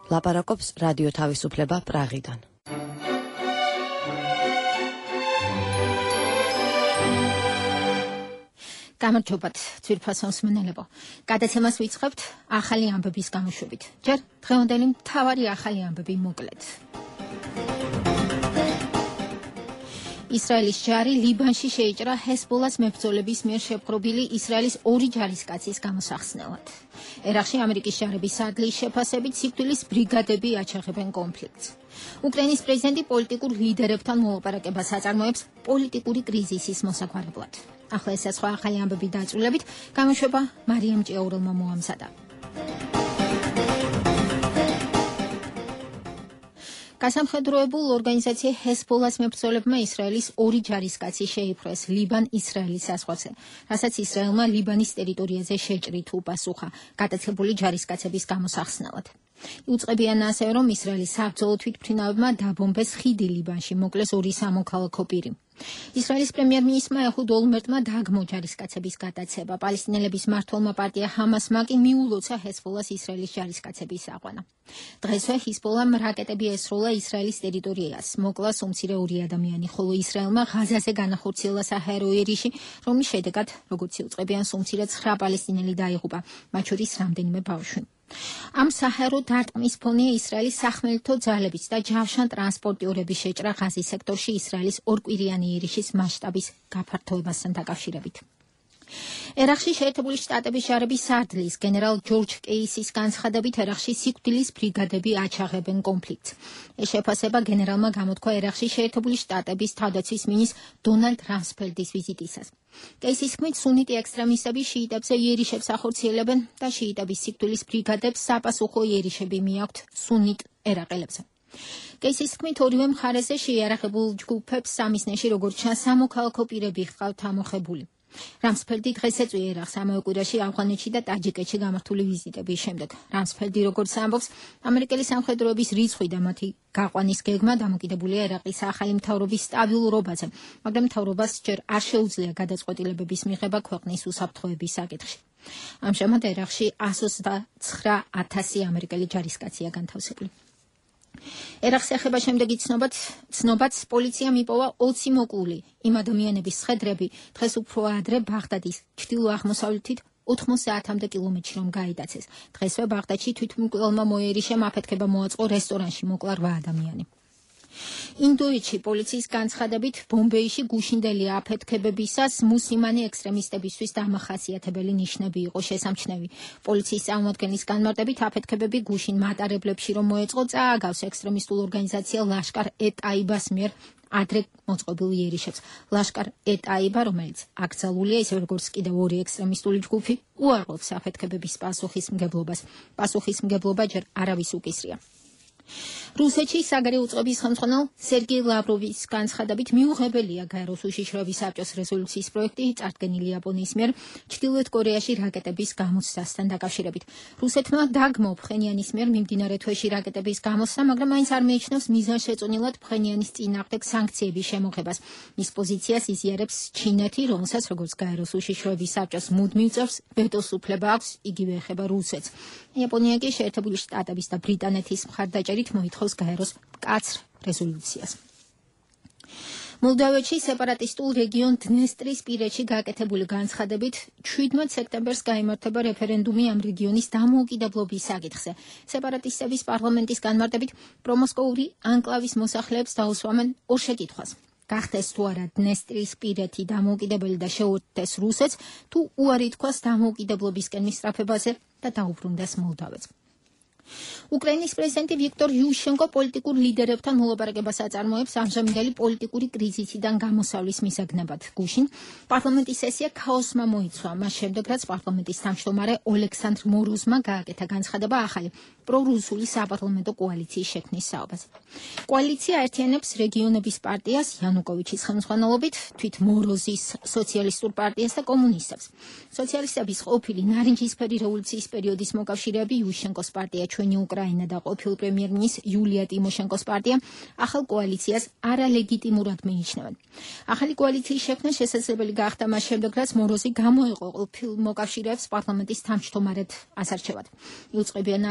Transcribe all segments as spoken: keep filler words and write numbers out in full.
ლაპარაკობს რადიო თავისუფლება პრაღიდან. გამარჯობათ, ძვირფასო მსმენელებო. გადაცემას ვიწყებთ ახალი ამბების გამოშვებით. ჯერ დღევანდელი მთავარი ახალი ამბები მოკლედ. ისრაელის ჯარი ლიბანში შეიჭრა ჰეზბოლას მებრძოლების მიერ შეპყრობილი ისრაელის ორი ჯარისკაცის გამოსახსნელად. ერაყში ამერიკის ჯარების სარდლის შეფასებით სიკვდილის ბრიგადები აჩაღებენ კონფლიქტს. უკრაინის პრეზიდენტი პოლიტიკურ ლიდერებთან მოლაპარაკებას აწარმოებს პოლიტიკური კრიზისის მოსაგვარებლად. ახლა ეს სხვა ახალი ამბები დაწვრილებით გამოშვება მარიამ ჭიაურელმა მოამზადა. გასამხედროებულ ორგანიზაცია ჰეზბოლას მებრძოლებმა ისრაელის ორი ჯარისკაცი შეიპყრეს ლიბან-ისრაელის საზღვარზე, რასაც ისრაელმა ლიბანის ტერიტორიაზე შეჭრით უპასუხა გატაცებული ჯარისკაცების გამოსახსნელად. იუწყებიან ასევე, რომ ისრაელის საბრძოლო თვითმფრინავებმა დაბომბეს ხიდი ლიბანში, მოკლეს ორი სამოქალაქო პირი. ისრაელის პრემიერ-მინისტრმა ეჰუდ ოლმერტმა დაგმო ჯარისკაცების გადაცემა. პალესტინელების მმართველმა პარტია ჰამასმა კი მიულოცა ჰეზბოლას ისრაელის ჯარისკაცების აყვანა. დღესვე ჰეზბოლამ რაკეტები ესროლა ისრაელის ტერიტორიას. მოკლა უმცირე ორი ადამიანი, ხოლო ისრაელმა ღაზაზე განახორციელა საჰაერო იერიში, რომლის შედეგად, როგორც იუწყებიან, უმცირე ცხრა პალესტინელი დაიღუპა, მათ შორის რამდენიმე ბავშვი. ამ საჰაერო დარტყმის ფონია ისრაელის სახმელეთო ძალების და ჯავშან ტრანსპორტიორების შეჭრა ღაზის სექტორში ისრაელის ორკვირიანი იერიშის მასშტაბის გაფართოებასთან დაკავშირებით. ერაყში შეერთებული შტატების ჯარების სარდლის გენერალ ჯორჯ კეისის განცხადებით ერაყში სიკვდილის ბრიგადები აჩაღებენ კონფლიქტს. ეს შეფასება გენერალმა გამოთქვა ერაყში შეერთებული შტატების თავდაცვის მინისტრ დონალდ რამსფელდის ვიზიტისას. კეისის თქმით, სუნიტი ექსტრემისტები შიიტებზე იერიშებს ახორციელებენ და შიიტების სიკვდილის ბრიგადებს საპასუხო იერიშები მიაქვთ სუნიტ ერაყელებზე. კეისის თქმით, ორივე მხარეზე შეიარაღებულ ჯგუფებს სამიზნეში როგორც ჩანს სამოქალაქო პირები ჰყავთ ამოხებული. რამსფელდი დღეს ეწვია ერაყს ამავე კვირაში ავღანეთში და ტაჯიკეთში გამართული ვიზიტების შემდეგ. რამსფელდი როგორც ამბობს, ამერიკელი სამხედროების რიცხვი და მათი გაყვანის გეგმა დამოკიდებულია ერაყის ახალი მთავრობის სტაბილურობაზე, მაგრამ მთავრობას ჯერ არ შეუძლია გადაწყვეტილებების მიღება ქვეყნის უსაფრთხოების საკითხში. ამჟამად ერაყში εκατს ოცდაცხრა ათასი ამერიკელი ჯარისკაცია განთავსებული. ერაყს ეხება შემდეგი ცნობაც, ცნობაც პოლიციამ იპოვა ოცი მოკლული. იმ ადამიანების სხედრები დღეს უფრო ადრე ბაღდადის ჩრდილო-აღმოსავლეთით ოთხმოცდაათამდე კილომეტრში რომ გაიტაცეს. დღესვე ბაღდადში თვითმკვლელმა მოიერიშემ აფეთქება მოაწყო რესტორანში, მოკლა რვა ადამიანი. ინდოეთში პოლიციის განცხადებით ბომბეიში გუშინდელი აფეთქებებისას მუსლიმანი ექსტრემისტებისთვის დამახასიათებელი ნიშნები იყო შესამჩნევი. პოლიციის წარმომადგენლის განმარტებით აფეთქებები გუშინ მატარებლებში რომ მოეწყო, წააგავს ექსტრემისტულ ორგანიზაცია ლაშკარ-ე-ტაიბას მიერ ადრე მოწყობილ იერიშებს. ლაშკარ-ე-ტაიბა, რომელიც აკრძალულია ისე როგორც კიდევ ორი ექსტრემისტული ჯგუფი, უარყოფს აფეთქებების პასუხისმგებლობას. პასუხისმგებლობა ჯერ არავის უკისრია. რუსეთში საგარეო უწყების ხელმძღვანელ სერგეი ლავროვის განცხადებით მიუღებელია გაეროს უშიშროების საბჭოს რეზოლუციის პროექტი წარდგენილი იაპონიის მიერ ჩრდილოეთ კორეაში რაკეტების გამოცდასთან დაკავშირებით. რუსეთმა დაგმო ფხენიანის მიერ მიმდინარე თვეში რაკეტების გამოცდა, მაგრამ მაინც არ მიიჩნევს მიზანშეწონილად ფხენიანის წინააღმდეგ სანქციების შემოღებას. მის პოზიციას იზიარებს ჩინეთი, რომელსაც როგორც გაეროს უშიშროების საბჭოს მუდმივ წევრს ვეტოს უფლება აქვს, იგივე ეხება რუსეთს. იაპონია კი შეერთებული შტატების და ბრიტანეთის მხარდაჭერით მოითხოვს გაეროს მკაცრ რეზოლუციას. მოლდოვეთში სეპარატისტულ რეგიონ დნესტრისპირეთში გაკეთებული განცხადებით შვიდმეტ სექტემბერს გაიმართება რეფერენდუმი ამ რეგიონის დამოუკიდებლობის საკითხზე. სეპარატისტების პარლამენტის განმარტებით პრომოსკოვური ანკლავის მოსახლეებს დაუსვამენ ორ შეკითხვას. გახდეს თუ არა დნესტრისპირეთი დამოუკიდებელი და შეუერთდეს რუსეთს, თუ უარი თქვას დამოუკიდებლობისკენ მისწრაფებაზე და დაუბრუნდეს მოლდოვეთს. უკრაინის პრეზიდენტი ვიქტორ იუშენკო პოლიტიკურ ლიდერებთან მოლაპარაკებას აწარმოებს ამჟამინდელი პოლიტიკური კრიზისიდან გამოსავლის მისაგნებად. გუშინ პარლამენტის სესია ქაოსმა მოიცვა, მას შემდეგ რაც პარლამენტის თავმჯდომარე ოლექსანდრ მოროზმა გააკეთა განცხადება ახალი პრორუსული საპარლამენტო კოალიციის შექმნის საუბარზე. კოალიცია აერთიანებს რეგიონების პარტიას იანუკოვიჩის ხელმძღვანელობით, თვით მოროზის სოციალისტურ პარტიას და კომუნისტებს. სოციალისტების ყოფილი ნარინჯისფერი რევოლუციის პერიოდის მოკავშირეები იუშენკოს პარტია ჩვენი უკრაინა და ყოფილ პრემიერ-მინისტრ იულია ტიმოშენკოს პარტია ახალ კოალიციას არალეგიტიმურად მიიჩნევენ. ახალი კოალიციის შექმნა შესაძლებელი გახდა მას შემდეგ, რაც მოროზი გამოეყო ყოფილ მოკავშირეებს პარლამენტის თავმჯდომარედ ასარჩევად. იუწყებიან ასევე, რომ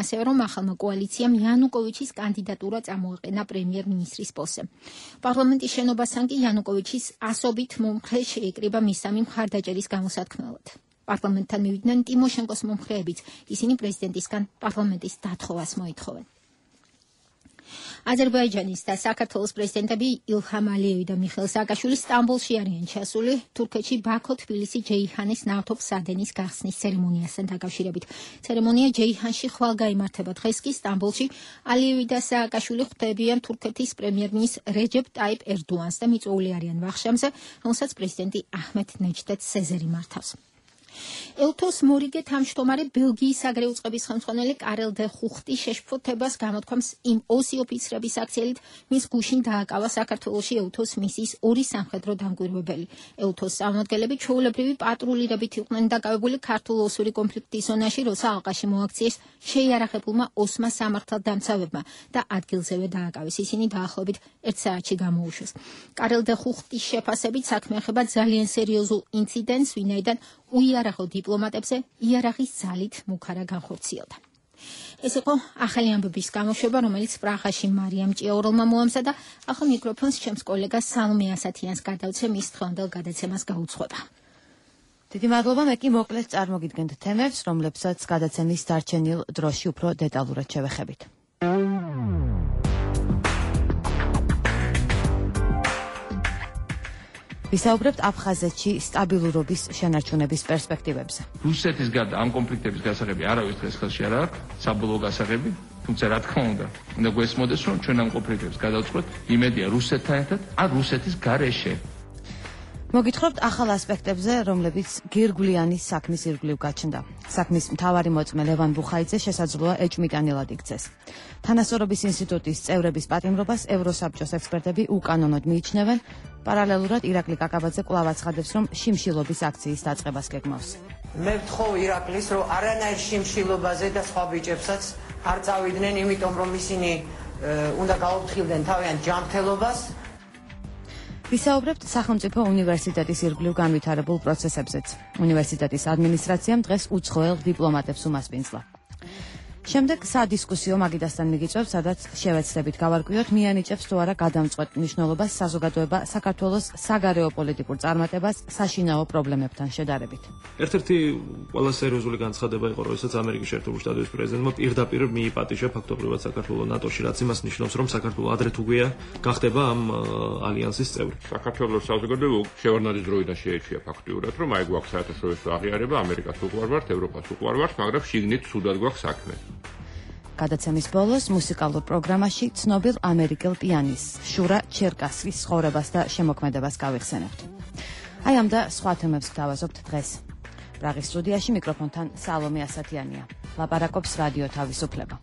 ახალმა კოალიციამ იანუკოვიჩის კანდიდატურა წამოაყენა პრემიერ-მინისტრის პოსტზე. პარლამენტის შენობასთან კი იანუკოვიჩის ასობით მომხრე შეეკრიბა მის სამი მხარდაჭერის გამოსათქმელად. პარლამენტთან მივიდნენ ტიმოშენკოს მომხრეებიც, ისინი პრეზიდენტისგან პარლამენტის დათხოვას მოითხოვენ. აზერბაიჯანის და საქართველოს პრეზიდენტები ილჰამ ალიევი და მიხეილ სააკაშვილი სტამბოლში არიან ჩასული თურქეთში ბაქო-თბილისი ჯეიჰანის ნავთობსადენის გახსნის ცერემონიასთან დაკავშირებით. ცერემონია ჯეიჰანში ხვალ გაიმართება. დღეს კი სტამბოლში ალიევი და სააკაშვილი ხვდებიან თურქეთის პრემიერ-მინისტრ რეჯეპ ტაიპ ერდოანს და მიწვეული არიან ვახშამზე, რომელსაც პრეზიდენტი აჰმედ ნეჯდეთ სეზერი მართავს. ელთოს მორიგე თავმჯდომარე ბელგიის საგარეო წყობის ხელმძღვანელი კარელ დე ხუხტი შეშფოთებას გამოთქვამს იმ ოსი ოფიცრების აქციელით, მის გუშინ დააკავა საქართველოში ელთოს მისიის ორი სამხედრო დამკვირვებელი. ელთოს წარმომადგენლები ჩვეულებრივი პატრულირებით იყვნენ დაკავებული ქართულ-ოსური კონფლიქტის ზონაში, როცა ალყაში მოაქციეს შეიარაღებულმა ოსმა სამართალდამცავებმა და ადგილზევე დააკავეს. ისინი დაახლოებით ერთ საათში გამოუშვეს. კარელ დე ხუხტის შეფასებით საქმე ეხება ძალიან სერიოზულ ინციდენტს, ვინაიდან უიარაღო დიპლომატებზე იარაღის ძალით მუქარა განხორციელდა. ეს იყო ახალი ამბების გამოშვება, რომელიც პრაღაში მარიამ ჭიაურელმა მოამზადა და ახლა მიკროფონს ჩემს კოლეგას სალომე ასათიანს გადავცე მის დღევანდელ გადაცემას გაუძღვება. დიდი მადლობა, მე კი მოკლედ წარმოგიდგენთ თემებს, რომლებსაც გადაცემის დარჩენილ დროში უფრო დეტალურად შევეხებით. ვისაუბრებთ აფხაზეთში სტაბილურობის შენარჩუნების პერსპექტივებზე. რუსეთის გარდა ამ კონფლიქტების გასაღები არავის დღეს ხელში არ აქვს საბოლოო გასაღები, თუმცა რა თქმა უნდა, უნდა გვესმოდეს, რომ ჩვენ ამ კონფლიქტებს გადავწყვეტ იმედია რუსეთთან ერთად ან რუსეთის გარეშე. მოგითხრობთ ახალ ასპექტებზე, რომლებიც გირგვლიანი საქმის ირგვლივ გაჩნდა. საქმის მთავარი მოწმე ლევან ბუხაიძე შესაძლოა ეჭვმიტანილად იქცეს. თანასწორობის ინსტიტუტის წევრების პატიმრობას ევროსაბჭოს ექსპერტები უკანონოდ მიიჩნევენ. პარალელურად ირაკლი კაკაბაძე კვლავ აცხადებს, რომ შიმშილობის აქციის დაწყებას გეგმავს. მე ვთხოვ ირაკლის, რომ არანაირ შიმშილობაზე და სხვა ბიჭებსაც არ წავიდნენ, იმიტომ რომ ისინი უნდა გაუფრთხილდნენ თავიანთ ჯანმრთელობას. ვისაუბრებთ სახელმწიფო უნივერსიტეტის ირგვლივ განვითარებულ პროცესებზეც. უნივერსიტეტის ადმინისტრაციამ დღეს უცხოელ დიპლომატებს უმასპინძლა. შემდეგ სადისკუსიო მაგიდასთან მიგიწევს, სადაც შევეცდებით გავარკვიოთ, მიანიჭებს თუ არა გადამწყვეტ მნიშვნელობას საზოგადოება საქართველოს საგარეო პოლიტიკურ წარმატებას საშინაო პრობლემებთან შედარებით. ერთ-ერთი ყველა სერიოზული განცხადება იყო, როდესაც ამერიკის შეერთებული შტატების პრეზიდენტმა პირდაპირ მიიპატიჟა ფაქტობრივად საქართველოს ნატოში, რაც იმას ნიშნავს, რომ საქართველოს ადრე თუ გვია გახდება ამ ალიანსის წევრი. საქართველოს საზოგადოება შევარდნაძის დროიდან შეეჩვია ფაქტიურად, რომ აი გვაქვს საერთაშორისო აღიარება, ამერიკას უყვარ ვართ, ევროპას უყვარ ვართ, მაგრამ შიგნით ცუდად გვაქვს საქმე. გადაცემის ბოლოს მუსიკალურ პროგრამაში ცნობილ ამერიკელ პიანისტ შურა ჩერკასის ცხოვრებას და შემოქმედებას გავიხსენებთ. აი ამ და სხვა თემებს გთავაზობთ დღეს. პრაღის სტუდიაში მიკროფონთან სალომე ასათიანია. ლაპარაკობს რადიო თავისუფლება.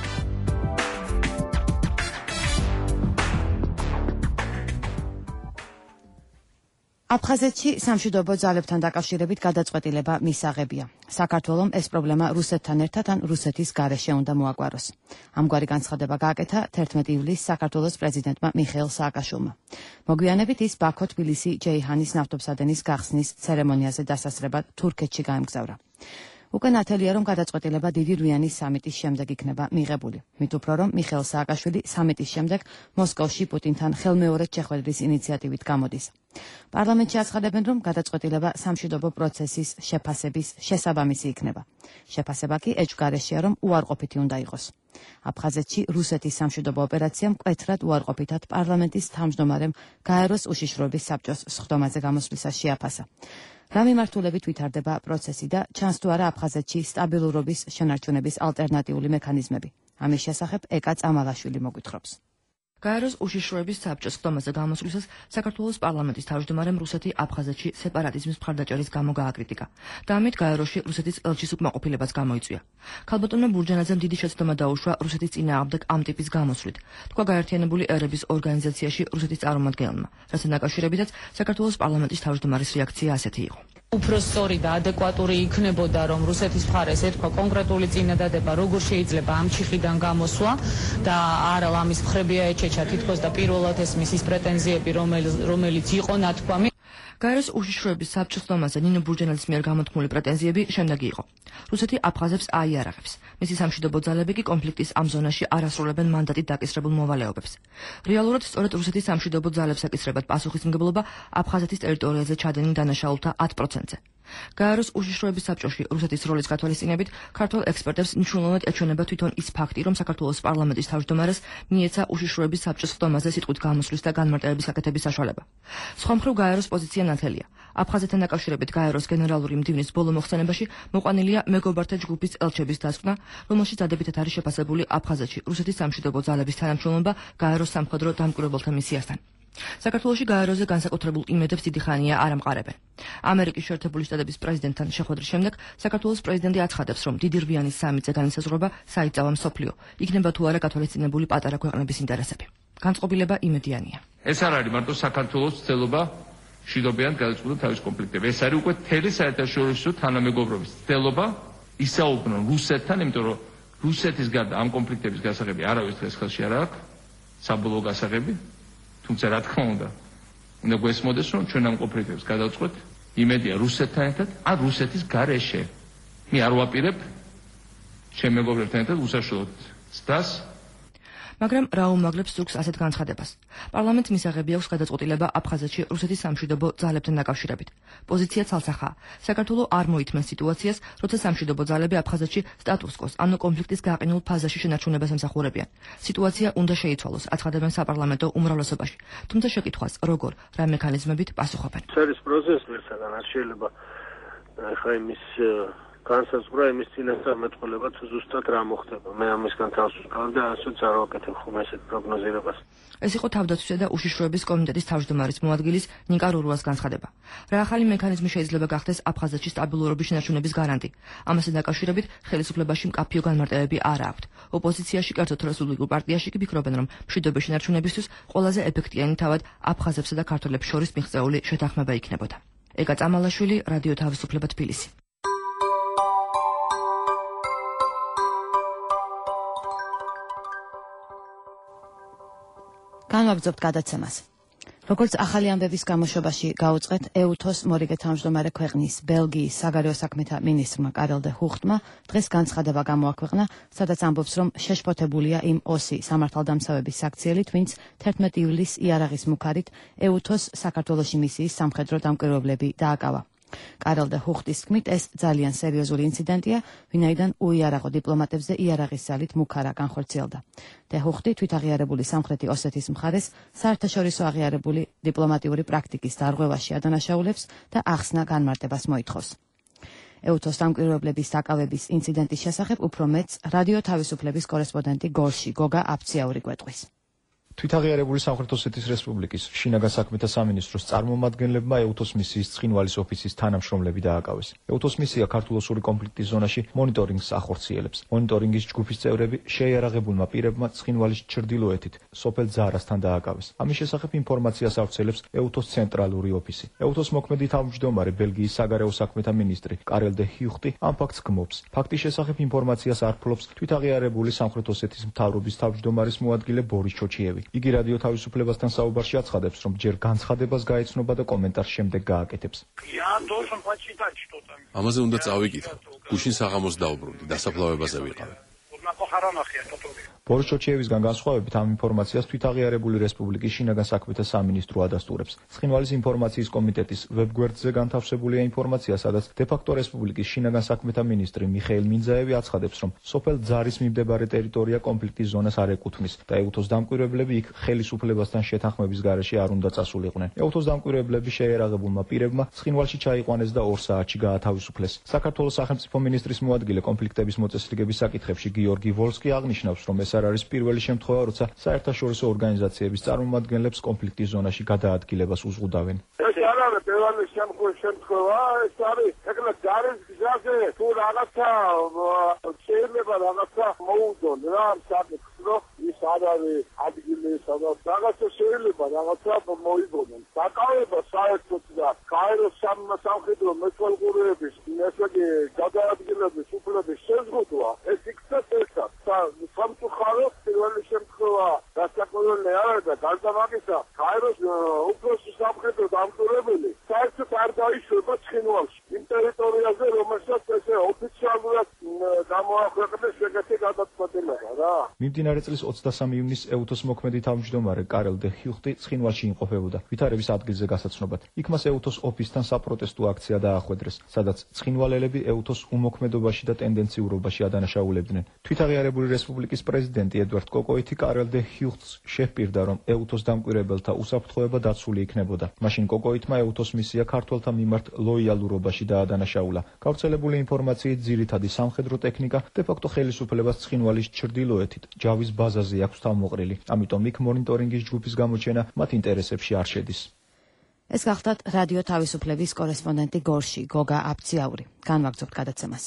აფხაზეთში სამშვიდობო ძალებთან დაკავშირებით გადაწყვეტილება მისაღებია. საქართველომ ეს პრობლემა რუსეთთან ერთად ან რუსეთის გარეშე უნდა მოაგვაროს. ამგვარი განცხადება გააკეთა თერთმეტი ივლისს საქართველოს პრეზიდენტმა მიხეილ სააკაშვილმა. მოგვიანებით ის ბაქო-თბილისი ჯეიჰანის ნავთობსადენის გახსნის ცერემონიაზე დასასრებად თურქეთში გაემგზავრა. უკვე ნათელია, რომ გადაწყვეტილება დიდი რვიანის სამიტის შემდეგ იქნება მიღებული. მით უფრო რომ მიხეილ სააკაშვილი სამიტის შემდეგ მოსკოვში პუტინთან ხელმეორედ შეხვედრის ინიციატივით გამოდის. პარლამენტში აცხადებენ, რომ გადაწყვეტილება სამშვიდობო პროცესის შეფასების შესაბამისი იქნება. შეფასება კი ეჭვგარეშეა, რომ უარყოფითი უნდა იყოს. აფხაზეთში რუსეთის სამშვიდობო ოპერაციამ მკვეთრად უარყოფითად პარლამენტის თავმჯდომარემ გაეროს უშიშროების საბჭოს სხდომაზე გამოსვლისას შეაფასა. რა მიმართულებით ვითარდება პროცესი და ჩანს თუ არა აფხაზეთში სტაბილურობის შენარჩუნების ალტერნატიული მექანიზმები. ამის შესახებ ეკა წამალაშვილი მოგვითხრობს. გაეროს უშიშროების საბჭოს სხდომაზე გამოსვლისას საქართველოს პარლამენტის თავმჯდომარემ რუსეთი აფხაზეთში სეპარატიზმის მხარდაჭერის გამო გააკრიტიკა და ამით გაეროში რუსეთის ელჩის უკმაყოფილებას გამოიწვია. ქალბატონმა ბურჯანაძემ დიდი შეცდომა დაუშვა რუსეთის წინააღმდეგ ამ ტიპის გამოსვლით. თქვა გაერთიანებული ერების ორგანიზაციაში რუსეთის წარმომადგენელმა, რასთან დაკავშირებითაც საქართველოს პარლამენტის თავმჯდომარის რეაქცია ასეთი იყო. უფრო სწორი და ადეკვატური იქნებოდა, რომ რუსეთის მხარეს ეთქვა კონკრეტული წინადადება, როგორ შეიძლება ამ ჩიხიდან გამოსვლა და არა ლამის მხრებია ეჩეჩა თითქოს და პირველად ეს მისის პრეტენზიები, რომელიც იყო ნათქვამი. გაეროს უშიშროების საბჭოს ხდომაზე ნინო ბურჯანაძის მიერ გამოთქმული პრეტენზიები შემდეგი იყო. რუსეთი აფხაზებს აიარაღებს. მისი სამშვიდობო ძალები კი კონფლიქტის ამ ზონაში არ ასრულებენ მანდატით დაკისრებულ მოვალეობებს. რეალურად სწორედ რუსეთის სამშვიდობო ძალებს აკისრებათ პასუხისმგებლობა აფხაზეთის ტერიტორიაზე ჩადენილ დანაშაულთა ათ პროცენტზე. გაეროს უშიშროების საბჭოში რუსეთის როლის გათვალისწინებით ქართველ ექსპერტებს მნიშვნელოვნად ეჩვენება თვითონ ის ფაქტი, რომ საქართველოს პარლამენტის თავმჯდომარეს მიეცა უშიშროების საბჭოს ხდომაზე სიტყვით გამოსვლის და განმარტოების გაკეთების საშუალება. სხვა მხრივ გაეროს პოზიცია ნათელია. აფხაზეთთან დაკავშირებით გაეროს გენერალური მდივნის ბოლო მოხსენებაში მოყვანილია მეგობართა ჯგუფის ელჩების დასკვნა, რომელშიც დადებითად არის შეფასებული აფხაზეთში რუსეთის სამშვიდობო ძალების თანამშრომლობა გაეროს სამხედრო დამკვირვებელთა მისიასთან. საქართველოში გაეროზე განსაკუთრებულ იმედებს დიდი ხანია არ ამყარებენ. ამერიკის შეერთებული შტატების პრეზიდენტთან შეხვედრის შემდეგ საქართველოს პრეზიდენტი აცხადებს, რომ დიდი რვიანის სამიტზე განისაზღვრება საიწავა მსოფლიო, იქნება თუ არა გათვალისწინებული პატარა ქვეყნების ინტერესები. განწყობილება იმედიანია. ეს არ არის მარტო საქართველოს ცდელობა მშვიდობიანად გადაწყვეტონ თავის კონფლიქტები. ეს არის უკვე მთელი საერთაშორისო თანამეგობრობის ცდელობა ისაუბრონ რუსეთთან, იმიტომ რომ რუსეთის გარდა ამ კონფლიქტების გასაღები არავის დღეს ხელში არ აქვს საბოლოო გასაღები. თუმცა რა თქმა უნდა, უნდა გვესმოდეს, რომ ჩვენ ამ კონფლიქტებს გადავწყვეტ იმედია რუსეთთან ერთად, ან რუსეთის გარეშე. მე არ ვაპირებ ჩემ მეგობრებთან ერთად უსაშვილოდ ცდას. მაგრამ რა უმაგრებს ზურგს ასეთ განცხადებას. პარლამენტს მისაღები აქვს გადაწყვეტილება აფხაზეთში რუსეთის სამშვიდობო ძალებთან დაკავშირებით. პოზიცია ცალსახაა. საქართველო არ მოითმენს სიტუაციას, როცა სამშვიდობო ძალები აფხაზეთში სტატუს-კოს, ანუ კონფლიქტის გაყინულ ფაზაში შენარჩუნებას ემსახურებიან. სიტუაცია უნდა შეიცვალოს, აცხადებენ საპარლამენტო უმრავლესობაში. თუმცა შეკითხვას, როგორ, რა მექანიზმებით პასუხობენ. ეს პროცესი მერცადან არ შეიძლება ხა იმის განსაზღვრა იმის წინასწარ მეტყოლება თუ ზუსტად რა მოხდება. მე ამისგან თავს ვკავ და ასოც არ ვაკეთებ ხომ ესეთ პროგნოზირებას. ეს იყო თავდაცვისა და უშიშროების კომიტეტის თავმჯდომარის მოადგილის ნიკა რურუას განცხადება. რა ახალი მექანიზმი შეიძლება გახდეს აფხაზეთში სტაბილურობის შენარჩუნების გარანტი? ამასთან დაკავშირებით ხელისუფლებაში მკაფიო განმარტებები არ აქვთ. ოპოზიციაში, კერძოდ რესპუბლიკურ პარტიაში კი ფიქრობენ, რომ მშვიდობის შენარჩუნებისთვის ყველაზე ეფექტიანი თავად აფხაზებსა და ქართველებს შორის მიღწეული შეთანხმება იქნებოდა. ეკა წამალაშვილი, რადიო თავისუფლება თბილისი. განვაგრძობთ გადაცემას. როგორც ახალი ამბების გამოშვებაში გაუწყეთ, ეუთოს მორიგე თავმჯდომარე ქვეყნის ბელგიის საგარეო საქმეთა მინისტრმა კარელ დე ჰუხტმა დღეს განცხადება გამოაქვეყნა, სადაც ამბობს, რომ შეშფოთებულია იმ ოსი სამართალდამცავების საქციელით, ვინც თერთმეტი ივლისს იარაღის მუქარით ეუთოს საქართველოში მისიის სამხედრო დამკვირვებლები დააკავა. კარელ დე ჰუხტის თქმით, ეს ძალიან სერიოზული ინციდენტია, ვინაიდან უიარაღო დიპლომატებზე იარაღის ძალით მუქარა განხორციელდა. დე ჰუხტი თვითაღიარებული სამხრეთი ოსეთის მხარეს საერთაშორისო აღიარებული დიპლომატიური პრაქტიკის დარღვევაში ადანაშაულებს და ახსნა განმარტებას მოითხოვს. ეუთოს დამკვირვებლების დაკავების ინციდენტის შესახებ უფრო მეტს რადიო თავისუფლების კორესპონდენტი გორში გოგა აფციაური გვეტყვის. თვითაღიარებული სამხრეთ ოსეთის რესპუბლიკის შინაგან საქმეთა სამინისტროს წარმომადგენლებმა ეუთოს მისიის ცხინვალის ოფისის თანამშრომლები დააკავეს. ეუთოს მისია ქართულ-ოსური კონფლიქტის ზონაში მონიტორინგს ახორციელებს. მონიტორინგის ჯგუფის წევრები შეიარაღებულმა პირებმა ცხინვალის ჩრდილოეთით, სოფელ ძარასთან დააკავეს. ამის შესახებ ინფორმაციას ავრცელებს ეუთოს ცენტრალური ოფისი. ეუთოს მოქმედი თავმჯდომარე ბელგიის საგარეო საქმეთა მინისტრი კარელ დე ჰუხტი ამ ფაქტს გმობს. ფაქტის შესახებ ინფორმაციას არ ფლობს თვითაღიარებული სამხრეთ ოსეთის მთავრობის თავმჯდომარის მოადგილე ბორის ჩოჩიევი. იგი რადიო თავისუფლებასთან საუბარში აცხადებს, რომ ჯერ განცხადებას გაეცნობა და კომენტარს შემდეგ გააკეთებს. ამაზე უნდა წავიკითხო. გუშინ საღამოს დაუბრუნდი, დასაფლავებაზე ვიყავი. ბორის ჩოჩიევისგან განსხვავებით ამ ინფორმაციას თვითაღიარებული რესპუბლიკის შინაგან საქმეთა სამინისტრო ადასტურებს. ცხინვალის ინფორმაციის კომიტეტის ვებგვერდზე განთავსებულია ინფორმაცია, სადაც დე-ფაქტო რესპუბლიკის შინაგან საქმეთა მინისტრი მიხეილ მინძაევი აცხადებს, რომ სოფელ ძარის მიმდებარე ტერიტორია კონფლიქტის ზონას არ ეკუთვნის და ეუთოს დამკვირვებლები იქ ხელისუფლებასთან შეთანხმების გარეშე არ უნდა წასულიყვნენ. ეუთოს დამკვირვებლები შეიარაღებულმა პირებმა ცხინვალში ჩაიყვანეს და ორ საათში გაათავისუფლეს. საქართველოს სახელმწიფო მინისტრის მოადგილე კონფლიქტების მოწესრიგების საკითხებში გიორგი ვოლსკი აღნიშნავს, რომ ეს არ არის პირველი შემთხვევა, როცა საერთაშორისო ორგანიზაციების წარმომადგენლებს კონფლიქტის ზონაში გადაადგილებას უზღუდავენ. ეს არ არის პირველი შემთხვევა, ეს არის ეგრე ჯარის გზაზე თუ რაღაცა შეიძლება რაღაცა მოუდონ რა საკითხს, რომ ის არ არის ადგილი, სადაც რაღაცა შეიძლება რაღაცა მოიგონონ. საკავება საერთოდ და გაეროს სამხედრო მეთვალყურეების ესე იგი გადაადგილების უფლების შეზღუდვა ეს იქცეს ერთად. სამწუხაროდ პირველი შემთხვევა დასაკვირველი არ არის და გარდა მაგისა გაეროს უფროსი სამხედრო დამკვირვებელი საერთოდ მიმდინარე წლის ოცდასამი ივნისს ეუთოს მოქმედი თავმჯდომარე კარელ დე ჰიუხტი ცხინვალში იმყოფებოდა ვითარების ადგილზე გასაცნობად. იქ მას ეუთოს ოფისთან საპროტესტო აქცია დაახვედრეს, სადაც ცხინვალელები ეუთოს უმოქმედობაში და ტენდენციურობაში ადანაშაულებდნენ. თვითაღიარებული რესპუბლიკის პრეზიდენტი ედვარდ კოკოითი კარელ დე ჰიუხტს შეჰპირდა, რომ ეუთოს დამკვირვებელთა უსაფრთხოება დაცული იქნებოდა. მაშინ კოკოითმა ეუთოს მისია ქართველთა მიმართ ლოიალურობაში დაადანაშაულა. გავრცელებული ინფორმაციით ძირითადი სამხედრო ტექნიკა de facto ხელისუფლებას ცხინვალის ჩრდილოეთით ჯავის ბაზაზე აქვს თავმოყრილი. ამიტომ იქ მონიტორინგის ჯგუფის გამოჩენა მათ ინტერესებში არ შედის. ეს გახდათ რადიო თავისუფლების კორესპონდენტი გორში გოგა აბციაური. განვაგრძობთ გადაცემას.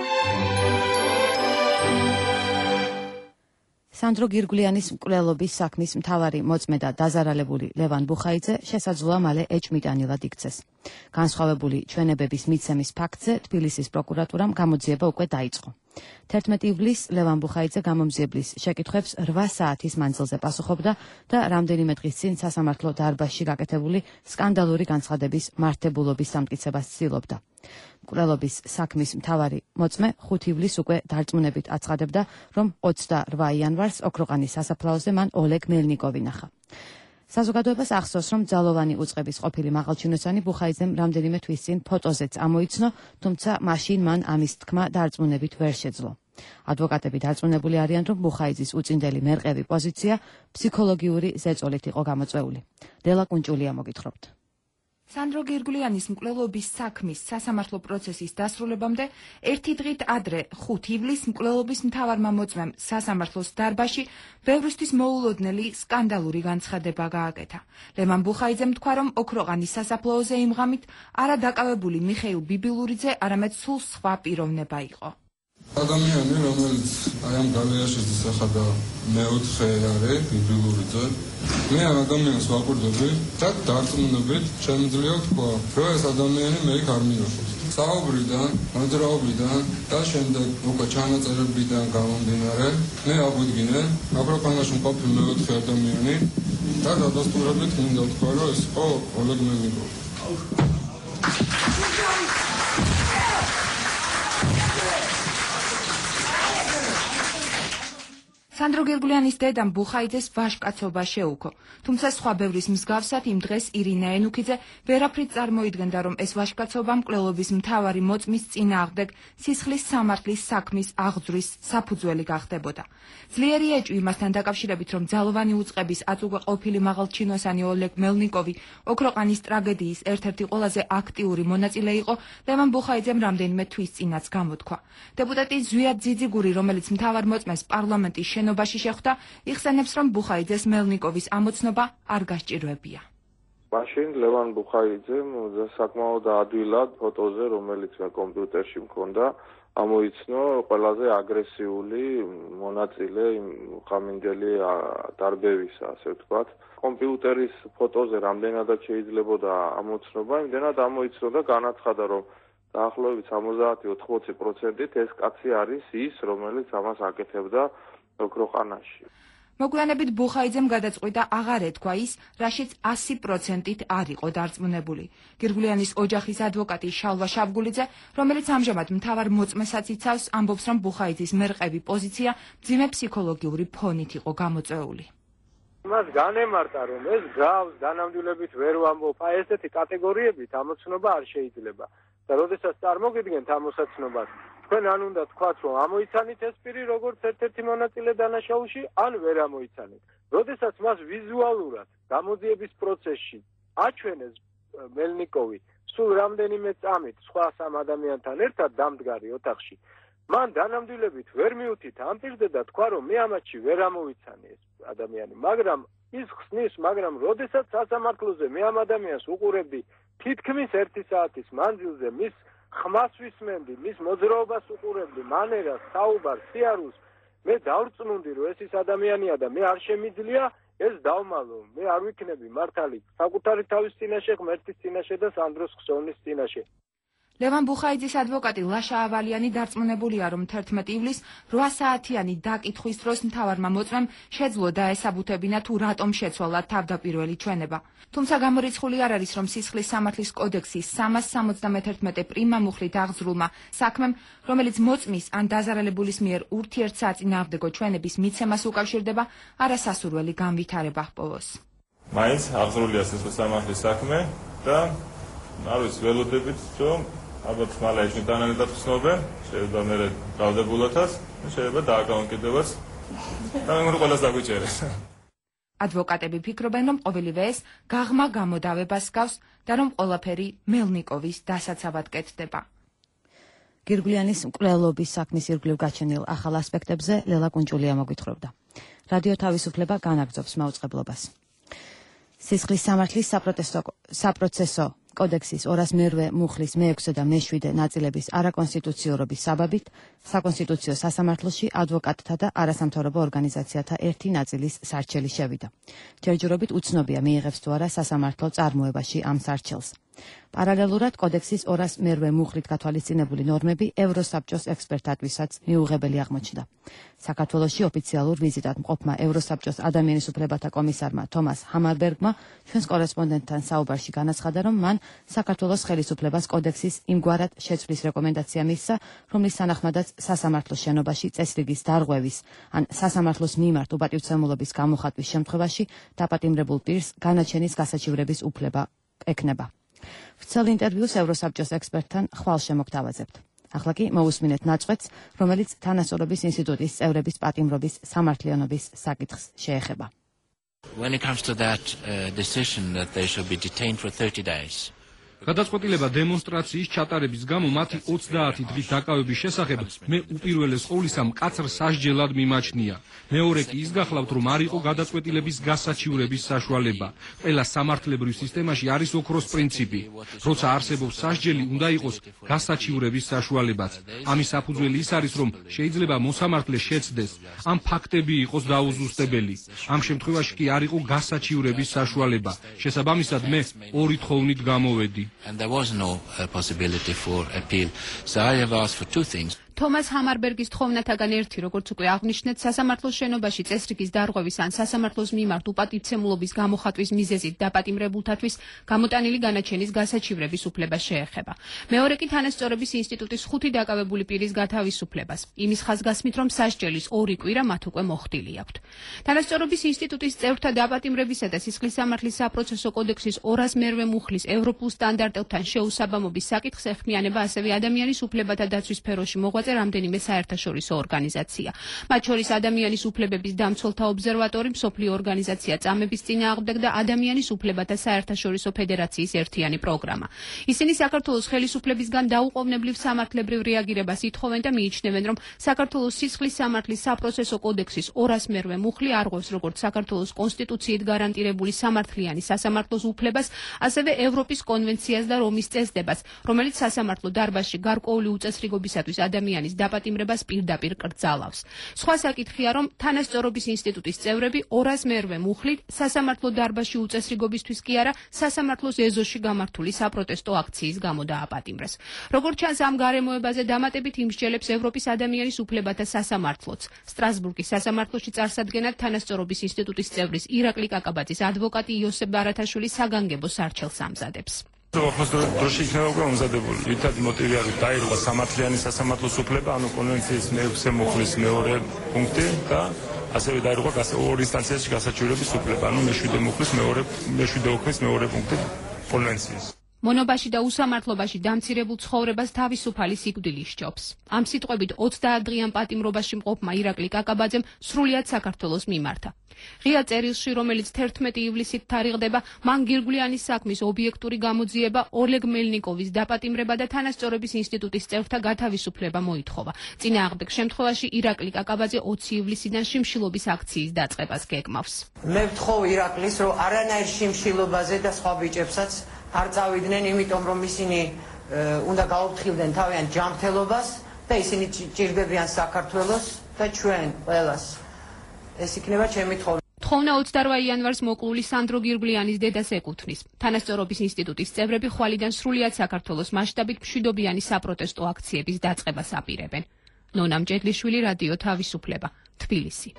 სანდრო გირგვლიანის მკვლელობის საქმის მთავარი მოწმე და დაზარალებული ლევან ბუხაიძე შესაძლოა მალე ეჭმიტანილად იქცეს. განსხვავებული ჩვენებების მიცემის ფაქტზე თბილისის პროკურატურამ გამოძიება უკვე დაიწყო. თერთმეტი ივლისს ლევან ბუხაიძე გამომძიებლის შეკითხვებს რვა საათის მანძილზე პასუხობდა და რამდენიმე დღის წინ სასამართლო დარბაზში გაკეთებული სკანდალური განცხადების მართებულობის სამტკიცებას ცდილობდა. მკვლელობის საქმის მთავარი მოწმე ხუთი ივლისს უკვე დარწმუნებით აცხადებდა, რომ ოცდარვა იანვარს ოქროყანის სასაფლაოზე მან ოლეგ მელნიკოვი ნახა. საზოგადოებას ახსოვს, რომ ძალოვანი უწყების ყოფილი მაღალჩინოსანი ბუხაიძემ რამდენიმე თვის წინ ფოტოზეც ამოიცნო, თუმცა მაშინ მან ამის თქმა დარწმუნებით ვერ შეძლო. ადვოკატები დარწმუნებული არიან, რომ ბუხაიძის უწინდელი მერყევი პოზიცია ფსიქოლოგიური ზეწოლით იყო გამოწვეული. დელა კუნჭულია მოგითხრობთ. სანდრო გირგვლიანის მკვლელობის საქმის სასამართლო პროცესის დასრულებამდე ერთი დღით ადრე ხუთი ივლისს მკვლელობის მთავარმა მოწმემ სასამართლოს დარბაზში ბევრისთვის მოულოდნელი სკანდალური განცხადება გააკეთა. ლევან ბუხაიძემ თქვა, რომ ოქროყანის სასაფლაოზე იმ ღამით არა დაკავებული მიხეილ ბიბილურიძე, არამედ სულ სხვა პიროვნება იყო. ადამიანი, რომელიც აი ამ გალერეაში ისახა მეოთხე არის ბიბილურიძე, მე ამ ადამიანს ვაკვირდები და დარწმუნებით შემიძლია თქვა, რომ ეს ადამიანი მე იქ არ მიიღოს. საუბრიდან, მოძრაობიდან და შემდეგ უკვე ჩანაწერებიდან გამომდინარე, მე აღვიდგინე აკროპანაში მყოფი მეოთხე ადამიანი და დადასტურებით მინდა ვთქვა, რომ ეს იყო ოლეგ მელნიკოვი. სანდრო გირგვლიანის დედამ ბუხაიძეს ვაჟკაცობა შეუქო, თუმცა სხვა ბევრის მსგავსად იმ დღეს ირინა ენუქიძე ვერაფრით წარმოიდგენდა, რომ ეს ვაჟკაცობა მკვლელობის მთავარი მოწმის წინააღმდეგ სისხლის სამართლის საქმის აღძვრის საფუძველი გახდებოდა. ძლიერი ეჭვი იმასთან დაკავშირებით, რომ ძალოვანი უწყების აწუღე ყოფილი მაღალჩინოსანი ოლეგ მელნიკოვი ოქროყანის ტრაგედიის ერთ-ერთი ყველაზე აქტიური მონაწილე იყო, ლევან ბუხაიძემ რამდენიმე თვის წინაც გამოთქვა. დეპუტატი ზვიად ძიძიგური, რომელიც მთავარ მოწმეს პარლამენტის შენობაში შეხვდა, იხსენებს, რომ ბუხაიძეს მელნიკოვის ამოცნობა არ გასჭირვებია. მაშინ ლევან ბუხაიძემ საკმაოდ ადვილად ფოტოზე, რომელიც მე კომპიუტერში მქონდა, ამოიცნო ყველაზე აგრესიული მონაწილე იმ ხამინდელი დარბევისა, ასე ვთქვათ. კომპიუტერის ფოტოზე რამდენადაც შეიძლებოდა ამოცნობა, იმდენად ამოიცნო და განაცხადა, რომ დაახლოებით სამოცდაათი ოთხმოცი პროცენტით ეს კაცი არის ის, რომელიც ამას აკეთებდა ოქროყანაში. მოგვიანებით ბუხაიძემ გადაწყვიტა აღარ ეთქვა ის, რაშიც ასი პროცენტით არ იყო დარწმუნებული. გირგვლიანის ოჯახის ადვოკატი შალვა შაბგულიძე, რომელიც ამჟამად მთავარ მოწმესაც იცავს, ამბობს, რომ ბუხაიძის მერყევი პოზიცია მძიმე ფსიქოლოგიური ფონით იყო გამოწვეული. მას განემარტა, რომ ეს გავს დანამდვილებით ვერ ვამბობ, აი ესეთი კატეგორიებით ამოცნობა არ შეიძლება. და როდესაც წარმოგიდგენთ ამ მოსაცნობას, თქვენ ან უნდა თქვათ, რომ ამოიცანით ეს პირი როგორც ერთ-ერთი მონაწილე დანაშაულში, ან ვერ ამოიცანით. როდესაც მას ვიზუალურად გამოძიების პროცესში აჩვენეს მელნიკოვი სულ რამდენიმე წამით სხვა სამ ადამიანთან ერთად დამდგარი ოთახში, მან დანამდვილებით ვერ მიუთით ამ პირზე და თქვა, რომ მე ამათში ვერ ამოვიცანი ეს ადამიანი, მაგრამ ის ხსნის, მაგრამ როდესაც სასამართლოზე მე ამ ადამიანს უყურებდი თითქმის ერთი საათის მანძილზე, მის ხმას ვისმენდი, მის მოძრაობას უყურებდი, მანერას, საუბარს, სიარულს, მე დავრწმუნდი, რომ ეს ის ადამიანია და მე არ შემიძლია ეს დავმალო, მე არ ვიქნები მართალი საკუთარი თავის წინაშე, ღმერთის წინაშე და სანდროს ხსოვნის წინაშე. ლევან ბუხაიძის ადვოკატი ლაშა ავალიანი დარწმუნებულია, რომ თერთმეტი ივლისს რვა საათიანი დაკითხვის დროს მთავარმა მოწმემ შეძლო დაესაბუთებინა თუ რატომ შეცვალა თავდაპირველი ჩვენება. თუმცა გამორიცხული არ არის, რომ სისხლის სამართლის კოდექსის სამას სამოცდამეთერთმეტე პრიმა მუხლით აღზრულმა საქმემ, რომელიც მოწმის ან დაზარალებულის მიერ ურთიერთსაწინააღმდეგო ჩვენების მიცემას უკავშირდება, არასასურველი განვითარება ჰპოვოს. მაინც აღზრულია სისხლის სამართლის საქმე და არ ვიცი, ველოდებით, რომ ალბათ მალე ეჭვი თანანადად ხსნობენ, შეიძლება მე დავდებულათაც, შეიძლება დააკავანკებდებას და მე ყველას დაგვიჭერეს. ადვოკატები ფიქრობენ, რომ ყოველივე ეს გაღმა გამოდავებას გავს და რომ ყველაფერი მელნიკოვის დასაცავად კეთდება. გირგვლიანის მკვლელობის საქმის ირგვლივ გაჩენილ ახალ ასპექტებზე ლელა კუნჭულია მოგვითხრობდა. რადიო თავისუფლება განაგრძობს მაუწყებლობას. სისხლის სამართლის საპროცესო კოდექსის ორას მერვე მუხლის მეექვსე და მეშვიდე ნაწილების არაკონსტიტუციურობის საბაბით საკონსტიტუციო სასამართლოში ადვოკატთა და არასამთავრობო ორგანიზაციათა ერთი ნაწილის სარჩელი შევიდა. ჯერჯერობით უცნობია მიიღებს თუ არა სასამართლო წარმოებაში ამ სარჩელს. პარალელურად კოდექსის ორას მერვე მუხლით გათვალისწინებული ნორმები ევროსაბჭოს ექსპერტთათვის მიუღებელი აღმოჩნდა. საქართველოში ოფიციალურ ვიზიტად მყოფმა ევროსაბჭოს ადამიანის უფლებათა კომისარმა თომას ჰამარბერგმა ჩვენს კორესპონდენტთან საუბარში განაცხადა, რომ მან საქართველოს ხელისუფლებას კოდექსის იმგვარად შეცვლის რეკომენდაცია მისცა, რომლის თანახმადაც სასამართლოს შენობაში წესრიგის დარღვევის ან სასამართლოს მიმართ უპატივცემულობის გამოხატვის შემთხვევაში დაპატიმრებულ პირს განაჩენის გასაჩივრების უფლება ექნება. ვრცელ ინტერვიუს ევროსაბჭოს ექსპერტთან ხვალ შემოგთავაზებთ. ახლა კი მოусმინეთ ნაწყვეტს, რომელიც თანასწორობის ინსტიტუტის წევრების პატიმრობის სამართლიანობის საკითხს შეეხება. When it comes to that uh, decision that they should be detained for thirty days. გადაწყვეტილება დემონსტრაციის ჩატარების გამო მათი ოცდაათი დღის დაკავების შესახებ მე უპირველეს ყოვლისა მკაცრ სასჯელად მიმაჩნია. მეორე კი ის გახლავთ, რომ არ იყო გადაწყვეტილების გასაჩივრების საშუალება. ყველა სამართლებრივ სისტემაში არის ოქროს პრინციპი. როცა არსებობს სასჯელი, უნდა იყოს გასაჩივრების საშუალებაც. ამის საფუძველი ის არის, რომ შეიძლება მოსამართლე შეცდეს, ამ ფაქტები იყოს დაუზუსტებელი. ამ შემთხვევაში კი არ იყო გასაჩივრების საშუალება. შესაბამისად მე ორი თხოვნით გამოვედი. And there was no uh, possibility for appeal. So I have asked for two things. თომას ჰამარბერგის თხოვნათაგან ერთი, როგორც უკვე აღნიშნეთ, სასამართლოს შენობაში წესრიგის დარღვევის ან სასამართლოს მიმართ უპატივცემულობის გამოხატვის მიზეზით დაპატიმრებულთათვის გამოტანილი განაჩენის გასაჩივრების უფლება შეეხება. მეორე კი თანასწორობის ინსტიტუტის ხუთი დაკავებული პირის გათავისუფლებას, იმის ხაზგასმით, რომ სასჯელის ორი კვირა მათ უკვე მოხდილი აქვთ. თანასწორობის ინსტიტუტის წევრთა დაპატიმრებისა და სისხლის სამართლის საპროცესო კოდექსის ორას მერვე მუხლის ევროპულ სტანდარტებთან შეუსაბამობის საკითხს ეხმიანება ასევე ადამიანის უფლებათა დაცვის სფეროში მოღვაწე რამდენიმე საერთაშორისო ორგანიზაცია. მათ შორის ადამიანის უფლებების დამცველთა ობსერვატორი, მსოფლიო ორგანიზაცია წამების წინააღმდეგ და ადამიანის უფლებათა საერთაშორისო ფედერაციის ერთიანი პროგრამა. ისინი საქართველოს ხელისუფლებისგან დაუყოვნებლივ სამართლებრივ რეაგირებას ითხოვენ და მიიჩნევენ, რომ საქართველოს სისხლის სამართლის საპროცესო კოდექსის ორას მერვე მუხლი არღვევს როგორც საქართველოს კონსტიტუციით გარანტირებული სამართლიანი სასამართლოს უფლებას, ასევე ევროპის კონვენციას და რომის წესდებას, რომელიც სასამართლო დარბაზში გარკვეული უწესრიგობისათვის ადამიანის დაპატიმრებას პირდაპირ კრძალავს. სხვა საკითხია, რომ თანასწორობის ინსტიტუტის წევრები ორას მერვე მუხლით სასამართლო დარბაზში უწესრიგობისთვის კი არა, სასამართლოს ეზოში გამართული საპროტესტო აქციის გამო დააპატიმრეს. როგორც ჩანს, ამ გარემოებაზე დამატებით იმსჯელებს ევროპის ადამიანის უფლებათა სასამართლოც. სტრასბურგის სასამართლოში წარსადგენად თანასწორობის ინსტიტუტის წევრის ირაკლი კაკაბაძის ადვოკატი იოსებ ბარათაშვილი საგანგებო სარჩელს ამზადებს. ოქროს დროში იქნება უკვე მომზადებული. ვითარდი მოტივი არის დაირღვა სამართლიანი სასამართლოს უფლება, ანუ კონვენციის მეექვსე მუხლის მეორე პუნქტი და ასევე დაირღვა ორ ინსტანციაში გასაჩივრების უფლება, ანუ მეშვიდე მუხლის მეორე მეშვიდე ოქრის მეორე პუნქტი კონვენციის. მონობაში და უსამართლობაში დამცირებულ ცხოვრებას თავისუფალი სიკვდილი სჯობს. ამ სიტყვებით ოცდაათ დღიან პატიმრობაში მყოფმა ირაკლი კაკაბაძემ სრულიად საქართველოს მიმართა. ღია წერილში, რომელიც თერთმეტი ივლისით თარიღდება, მან გირგვლიანის საქმის ობიექტური გამოძიება, ოლეგ მელნიკოვის დაპატიმრება და თანასწორობის ინსტიტუტის წევრთა გათავისუფლება მოითხოვა. წინააღმდეგ შემთხვევაში ირაკლი კაკაბაძე ოცი ივლისიდან შიმშილობის აქციის დაწყებას გეგმავს. მე ვთხოვ ირაკლის, რომ არანაირ შიმშილობაზე და სხვა ბიჭებსაც არ წავიდნენ, იმიტომ რომ ისინი უნდა გაუფრთხილდნენ თავიანთ ჯანმრთელობას და ისინი ჭირდებიან საქართველოს და ჩვენ ყველას. ეს იქნება ჩემი თხოვნა. თხოვნა ოცდაოთხ იანვარს მოკლული სანდრო გირგლიანის დედას ეკუთვნის. თანასწორობის ინსტიტუტის წევრები ხვალიდან სრულიად საქართველოს მასშტაბით მშვიდობიანი საპროტესტო აქციების დაწყებას აპირებენ. ნონა მჭედლიშვილი, რადიო თავისუფლება, თბილისი.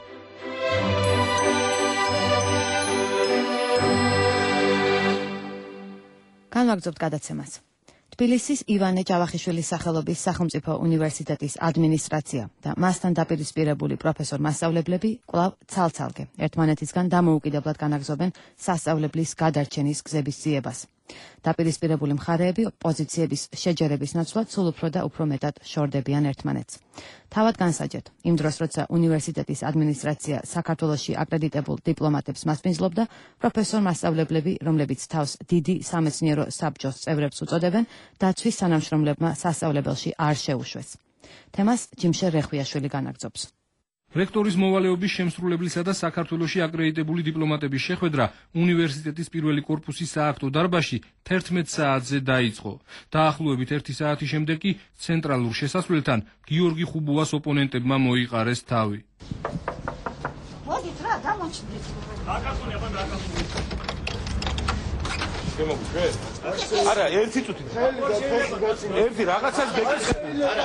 განვაგრძობთ გადაცემას. თბილისის ივანე ჯავახიშვილის სახელობის სახელმწიფო უნივერსიტეტის ადმინისტრაცია და მასთან დაპირისპირებული პროფესორ-მასწავლებლები კვლავ ცალ-ცალკე ერთმანეთისგან დამოუკიდებლად განაგზობენ სასწავლებლის გადარჩენის გზების ძიებას. დაპირისპირებული მხარეები პოზიციების შეჯერების ნაცვლად სულ უფრო და უფრო მეტად შორდებიან ერთმანეთს. თავად განსაჯეთ, იმ დროს, როცა უნივერსიტეტის ადმინისტრაცია საქართველოში აკრედიტებულ დიპლომატებს მასპინძლობდა, პროფესორ-მასწავლებლები, რომლებიც თავს დიდი სამეცნიერო საბჭოს წევრებს უწოდებენ, დაცვის თანამშრომლებმა სასწავლებელში არ შეუშვეს. თემას ჯიმშე რეხვიაშვილი განაგრძობს. რექტორის მოვალეობის შემსრულებლისა და საქართველოში აკრედიტებული დიპლომატების შეხვედრა უნივერსიტეტის პირველი კორპუსის სააქტო დარბაზში თერთმეტ საათზე დაიწყო. დაახლოებით ერთი საათი შემდეგ კი ცენტრალურ შესასვლელთან გიორგი ხუბუას ოპონენტებმა მოიყარეს თავი. მოდით რა, დამოჩნდით. აკაკუნი, აბა აკაკუნი. შემოგვიშვეს? არა, ერთი წუთი. ერთი რაღაცას გეკითხები. არა,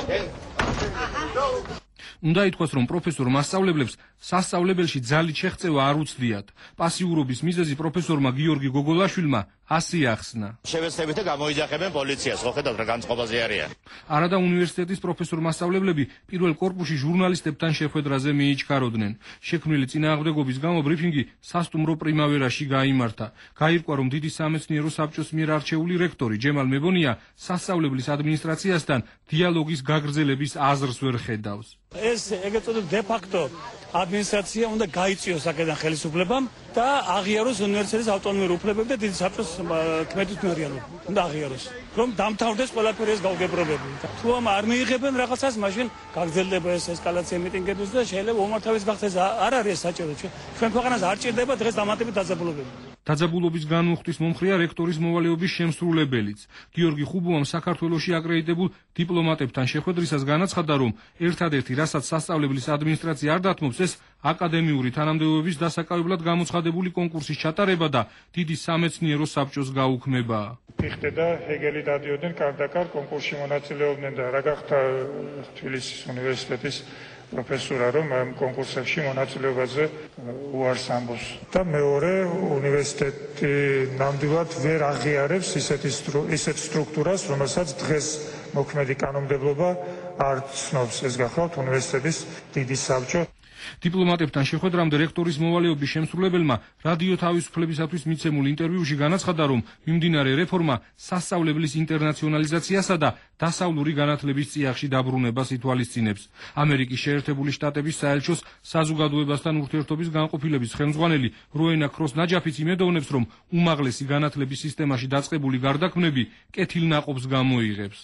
უნდა ითქვას, რომ პროფესორ მასწავლებლებს სასწავლებელში ძალით შეღწევა არ უცდიათ. პასიურობის მიზეზი პროფესორმა გიორგი გოგოლაშვილმა ასე ახსნა. შევეცდებით და გამოიძახებენ პოლიციას, ხო ხედავთ რა განწყობაზე არიან. არადა უნივერსიტეტის პროფესორ-მასწავლებლები პირველ კორპუსში ჟურნალისტებთან შეხვედრაზე მიიჩქაროდნენ. შექმნილი წინააღმდეგობის გამო ბრიფინგი სასტუმრო პრიმავერაში გაიმართა. გაირკვა, რომ დიდი სამეცნიერო საბჭოს მიერ არჩეული რექტორი ჯემალ მებონია სასწავლებლის ადმინისტრაციასთან დიალოგის გაგრძელების აზრს ვერ ხედავს. ეს ეგრეთ წოდებული დე-ფაქტო ადმინისტრაცია უნდა გაიწიოს აქედან ხელისუფლებამ და აღიაროს უნივერსიტეტის ავტონომიური უფლებები და დიდი საბჭოს ქმედის მერეალობა. უნდა აღიაროს, რომ დამთავრდეს ყველაფერი ეს გაუგებრობები. თუ ამ არ მიიღებენ რაღაცას, მაშინ გაგრძელდება ეს ესკალაცია მიტინგების და შეიძლება ომართავის გახდეს არ არის საჭირო. ჩვენ ქვეყანას არ ჭირდება დღეს დამატებით დაძაბულობები. დაძაბულობის განმუხტვის მომხრეა რექტორის მოვალეობის შემსრულებელიც. გიორგი ხუბუამ საქართველოში აკრედიტებულ დიპლომატებთან შეხვედრისას განაცხადა, რომ ერთადერთი, რასაც სასწავლებლის ადმინისტრაცია არ დათმობს, ეს აკადემიური თანამდებობების დასაკავებლად გამოცხადებული კონკურსის ჩატარება და დიდი სამეცნიერო საბჭოს გაუქმებაა. ფიხტე და ჰეგელი დადიოდნენ კარდაკარ კონკურსში მონაწილეობდნენ და რა გახდა თბილისის უნივერსიტეტის პროფესორა, რომ ამ კონკურსებში მონაწილეობაზე უარს ამბობს. და მეორე, უნივერსიტეტი ნამდვილად ვერ აღიარებს ისეთ სტრუქტურას, რომელსაც დღეს მოქმედი კანონმდებლობა არ ცნობს. ეს გახლავთ უნივერსიტეტის დიდი საბჭო. დიპლომატებთან შეხვედრამდე რექტორის მოვალეობის შემსრულებელმა რადიო თავისუფლებისათვის მიცემულ ინტერვიუში განაცხადა, რომ მიმდინარე რეფორმა სასწავლებლის ინტერნაციონალიზაციასა და დასავლური განათლების წიაღში დაბრუნებას ითვალისწინებს. ამერიკის შეერთებული შტატების საელჩოს საზოგადოებასთან ურთიერთობის განყოფილების ხელმძღვანელი როენა ქროს ნაჯაფიც იმედოვნებს, რომ უმაღლესი განათლების სისტემაში დაწყებული გარდაქმნები კეთილნაყოფს გამოიღებს.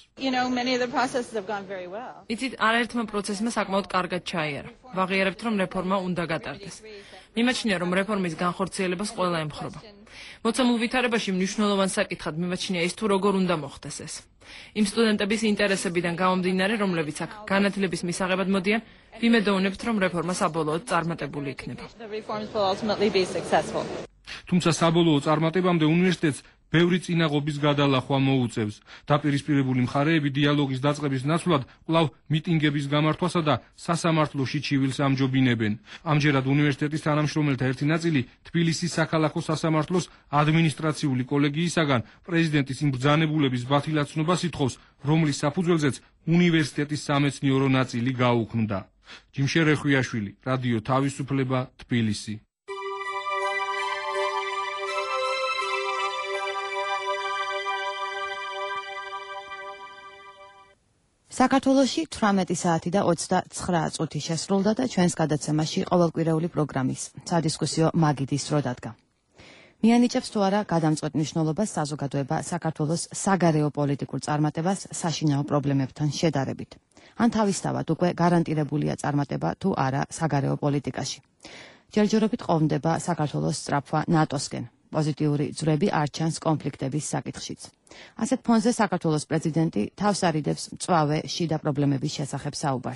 იცით, არაერთმა პროცესმა საკმაოდ კარგად ჩაიარა. ვაღიარებთ, რომ რეფორმა უნდა გატარდეს. მიმაჩნია, რომ რეფორმის განხორციელებას ყველა ემხრობა. მოცემულ ვითარებაში მნიშვნელოვან საკითხად მიმაჩნია ის, თუ როგორ უნდა მოხდეს ეს. იმ სტუდენტების ინტერესებიდან გამომდინარე, რომლებიც აქ განათლების მისაღებად მოდიან, ვიმედოვნებთ, რომ რეფორმა საბოლოოდ წარმატებული იქნება. თუმცა საბოლოო წარმატებამდე უნივერსიტეტს ბევრი წინაღობის გადალახვა მოუწევს. დაპირისპირებული მხარეები დიალოგის დაწყების ნაცვლად კვლავ მიტინგების გამართვასა და სასამართლოში ჩივილს ამჯობინებენ. ამჯერად უნივერსიტეტის თანამშრომელთა ერთი ნაწილი თბილისის საქალაქო სასამართლოს ადმინისტრაციული კოლეგიისაგან პრეზიდენტის იმ ბრძანებულების ბათილაცნობას ითხოვს, რომლის საფუძველზეც უნივერსიტეტის სამეცნიერო ნაწილი გაუქმდა. ჯიმშე რეხვიაშვილი, რადიო თავისუფლება, თბილისი. საქართველოში თვრამეტი საათი და ოცდაცხრა წუთი შესრულდა და ჩვენს გადაცემაში ყოველკვირეული პროგრამის სადისკუსიო მაგიდის დრო დადგა. მიანიჭებს თუ არა გადამწყვეტ მნიშვნელობას საზოგადოება საქართველოს საგარეო პოლიტიკურ წარმატებას საშინაო პრობლემებთან შედარებით. ან თავისთავად უკვე გარანტირებულია წარმატება თუ არა საგარეო პოლიტიკაში. ჯერჯერობით ყოფდება საქართველოს სწრაფვა ნატოსკენ. პოზიტიური ძვრები არ ჩანს კონფლიქტების საკითხშიც. ასეთ ფონზე საქართველოს პრეზიდენტი თავს არიდებს მწვავე შიდა პრობლემების შესახებ საუბარს.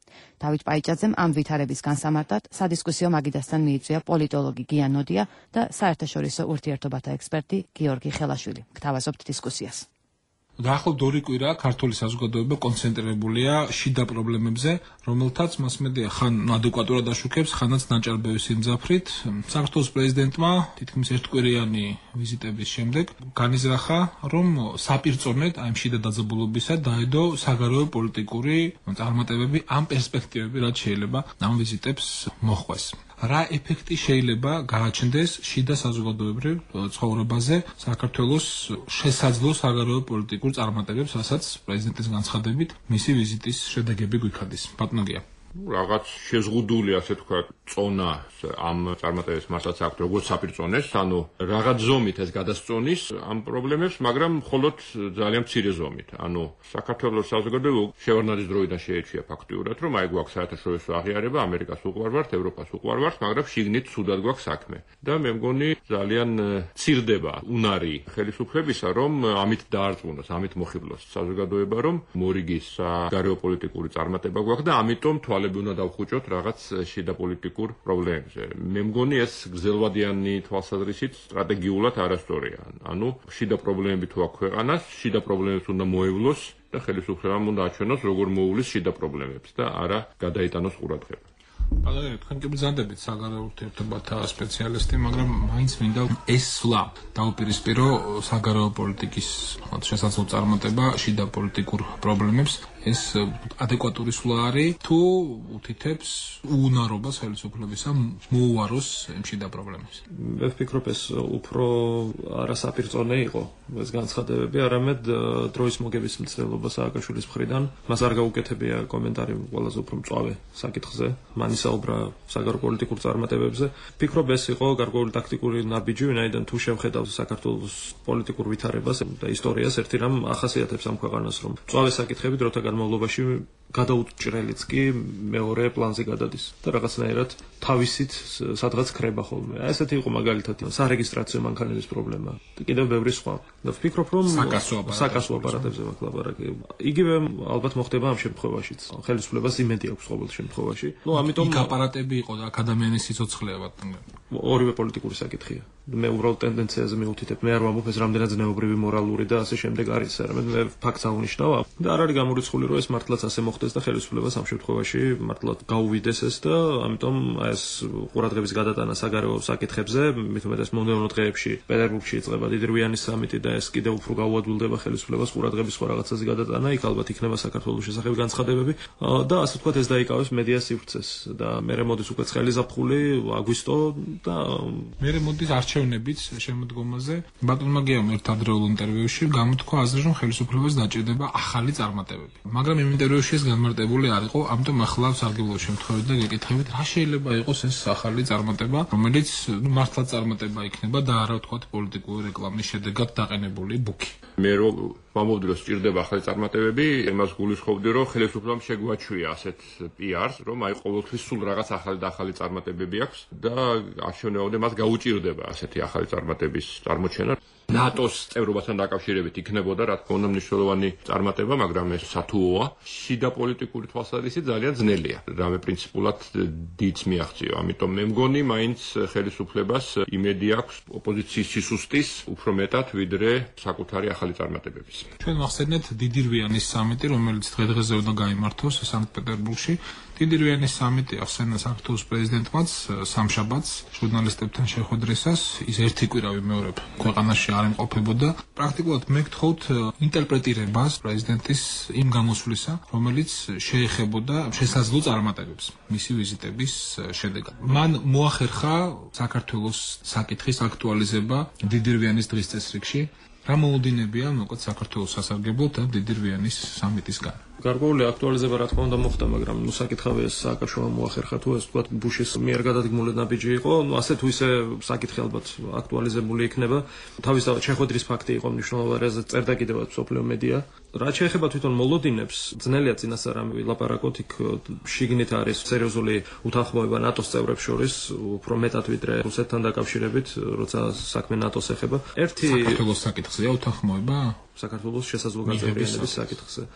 დავით პაიჭაძემ ამ ვითარების განსამარტად სადისკუსიო მაგიდასთან მიიწვია პოლიტოლოგი გია ნოდია და საერთაშორისო ურთიერთობათა ექსპერტი გიორგი ხელაშვილი. გთავაზობთ დისკუსიას. დაახლოებით ორი კვირა ქართული საზოგადოება კონცენტრირებულია შიდა პრობლემებზე, რომელთაც მასმედია ხან ადეკვატურად აშუქებს, ხანაც ნაჭარბევის სიმძაფრით. საქართველოს პრეზიდენტმა თითქმის ერთკვირიანი ვიზიტების შემდეგ განიზრახა, რომ საპირწონედ აი ამ შიდა დაძაბულობისა დაედო საგარეო პოლიტიკური წარმატებები, ამ პერსპექტივები, რაც შეიძლება ამ ვიზიტებს მოჰყვეს. რა ეფექტი შეიძლება გააჩნდეს შიდა საზოგადოებრივ ცხოვრებაზე საქართველოს შესაძლო საგარეო პოლიტიკურ წარმატებებს, რასაც პრეზიდენტის განცხადებით მისი ვიზიტის შედეგები გვიქადის. ბატონო გია. რაღაც შეზღუდული, ასე თქვა, წონა ამ წარმატებებს მასაც აქვს, როგორც საპირწონეს, ანუ რაღაც ზომით ეს გადასწონის ამ პრობლემებს, მაგრამ მხოლოდ ძალიან მცირე ზომით. ანუ საქართველოს საზოგადოება შევარდნაძის დროიდან შეეჩვია ფაქტიურად, რომ აი გვაქვს საერთაშორისო აღიარება, ამერიკას უყვარ ვართ, ევროპას უყვარ ვართ, მაგრამ შიგნით ცუდად გვაქვს საქმე. და მე მგონი ძალიან მცირდება უნარი ხელისუფლებისა, რომ ამით დაარწმუნოს, ამით მოხიბლოს საზოგადოება, რომ მორიგის საგარეო პოლიტიკური წარმატება გვაქვს და ამიტომ უნდა დავხუჭოთ რაღაც შიდა პოლიტიკურ პრობლემებზე. მე მგონი ეს გრძელვადიანი თვალსაზრისით სტრატეგიულად არასწორია. ანუ შიდა პრობლემები თუ აქვს ქვეყანას, შიდა პრობლემებს უნდა მოევლოს და ხელისუფლებამ უნდა აჩვენოს, როგორ მოუვლის შიდა პრობლემებს და არა გადაიტანოს ყურადღება. ბატონო, თქვენ კი ბრძანდებით საგარეო ურთიერთობათა სპეციალისტი, მაგრამ მაინც მინდა ეს სვლა დაუპირისპირო საგარეო პოლიტიკის შესაძლო წარმატება შიდა პოლიტიკურ პრობლემებს. ეს ადეკვატური სვლა არის თუ უთითებს უუნარობას ხელისუფლებისა მოუაროს შიდა პრობლემებს. მე ვფიქრობ, ეს უფრო არასაპირწონე იყო ეს განცხადებები, არამედ დროის მოგების მცდელობა სააკაშვილის მხრიდან. მას არ გაუკეთებია კომენტარი ყველაზე უფრო მწვავე საკითხზე. მან ისაუბრა საგარეო პოლიტიკურ წარმატებებზე. ვფიქრობ, ეს იყო გარკვეული ტაქტიკური ნაბიჯი, ვინაიდან თუ შევხედავთ საქართველოს პოლიტიკურ ვითარებას და ისტორიას, ერთი რამ ახასიათებს ამ ქვეყანას, რომ მწვავე საკითხები დროთა განმავლობაში გადაუჭრელიც კი მეორე პლანზე გადადის და რაღაცნაირად თავისით სადღაც ქრება ხოლმე. აი ესეთი იყო მაგალითად სარეგისტრაციო მანქანების პრობლემა და კიდევ ბევრი სხვა. და ვფიქრობ, რომ საკასო აპარატებზე მაქვს ლაპარაკი. იგივე ალბათ მოხდება ამ შემთხვევაშიც. ხელისუფლებას იმედი აქვს ყოველ შემთხვევაში. ნუ ამიტომ იქ აპარატები იყო და ადამიანის სიცოცხლეა ბატონო. ორივე პოლიტიკური საკითხია. მე უბრალოდ ტენდენციაზე მივუთითებ. მე არ ვამბობ ეს რამდენად ზნეობრივი, მორალური და ასე შემდეგ არის, არამედ მე ფაქტს აღნიშნავ და არ არის გამორიცხული, რომ ეს მართლაც ასე მოხდეს და ხელისუფლებას ამ შემთხვევაში მართლაც გაუვიდეს ეს და ამიტომ ეს ყურადღების გადატანა საგარეო საკითხებზე, მით უმეტეს მომდევნო დღეებში პეტერბურგში იწყება დიდრვიანის სამიტი და ეს კიდევ უფრო გაუადვილდება ხელისუფლებას ყურადღების სხვა რაღაცაზე გადატანა, იქ ალბათ იქნება საქართველოს შესახებ განცხადებები და ასე ვთქვათ ეს დაიკავებს მედია სივრცეს და მერე მოდის უკვე ცხელი ზაფხული, აგვისტო და მერე მოდის არჩევნებიც შემოდგომაზე. ბატონმა გიამ ერთ ადრეულ ინტერვიუში გამოთქვა აზრი, რომ ხელისუფლებას დაჭირდება ახალი წარმატებები. მაგრამ იმ ინტერვიუში ეს განმარტებული არ იყო, ამიტომ ახლა სარგებლო შემთხვევით და გეკითხებით, რა შეიძლება იყოს ეს ახალი წარმატება, რომელიც მართლაც წარმატება იქნება და არა ვთქვათ პოლიტიკური რეკლამის შედეგად დაყენებული ბუქი. მე რო ვამბობდი, რომ სჭირდება ახალი წარმატებები, იმას გულისხმობდი, რომ ხელისუფლებამ შეგვაჩვია ასეთ პი-არს, რომ აი ყოველთვის სულ რაღაც ახალი და ახალი წარმატებები აქვს და არ შევნებავდი მას გაუჭირდება ასეთი ახალი წარმატების წარმოჩენა. ნატოს წევრობასთან დაკავშირებით იქნებოდა რა თქმა უნდა მნიშვნელოვანი წარმატება, მაგრამ ეს სათუოა. შიდა პოლიტიკური თვალსაზრისით ძალიან ძნელია. რამე პრინციპულად დიდს მიაღწიო. ამიტომ მე მგონი, მაინც ხელისუფლებას იმედი აქვს ოპოზიციის სისუსტის უფრო მეტად, ვიდრე საკუთარი ახალი წარმატებების. ჩვენ ვახსენეთ დიდირვიანის სამიტი, რომელიც დღე-დღეზე უნდა გაიმართოს სანქტ-პეტერბურგში. დიდირვიანის სამიტი ახსენა საქართველოს პრეზიდენტმაც სამშაბათს ჟურნალისტებთან შეხვედრისას, ის ერთი კვირა ვიმეორებ, ქვეყანაში არ იმყოფებოდა. პრაქტიკულად მე გთხოვთ ინტერპრეტირებას პრეზიდენტის იმ გამოსვლისა, რომელიც შეეხებოდა შესაძლო წარმატებებს მისი ვიზიტების შედეგად. მან მოახერხა საქართველოს საკითხის აქტუალიზება დიდირვიანის დღის წესრიგში. რა მოუდინებია მოკლედ საქართველოს სასარგებლოდ და დიდირვიანის სამიტისგან. გარკვეული აქტუალიზება რა თქმა უნდა მოხდა, მაგრამ ნუ საკითხავი ეს სააკაშვილმა მოახერხა თუ ეს თქვა ბუშის მიერ გადადგმული ნაბიჯი იყო, ნუ ასე თუ ისე საკითხი ალბათ აქტუალიზებული იქნება. თავისთავად შეხვედრის ფაქტი იყო მნიშვნელოვანი, რაზეც წერდა კიდევაც სოფლიო მედია. რაც შეეხება თვითონ მოლოდინებს, ძნელია წინასწარ ამ ვილაპარაკოთ, იქ შიგნით არის სერიოზული უთანხმოება ნატოს წევრებს შორის, უფრო მეტად ვიდრე რუსეთთან დაკავშირებით, როცა საქმე ნატოს ეხება. ერთი საქართველოს საკითხზეა უთანხმოება? საქართველოს შესაძლო გაწევრიანების საკითხზე.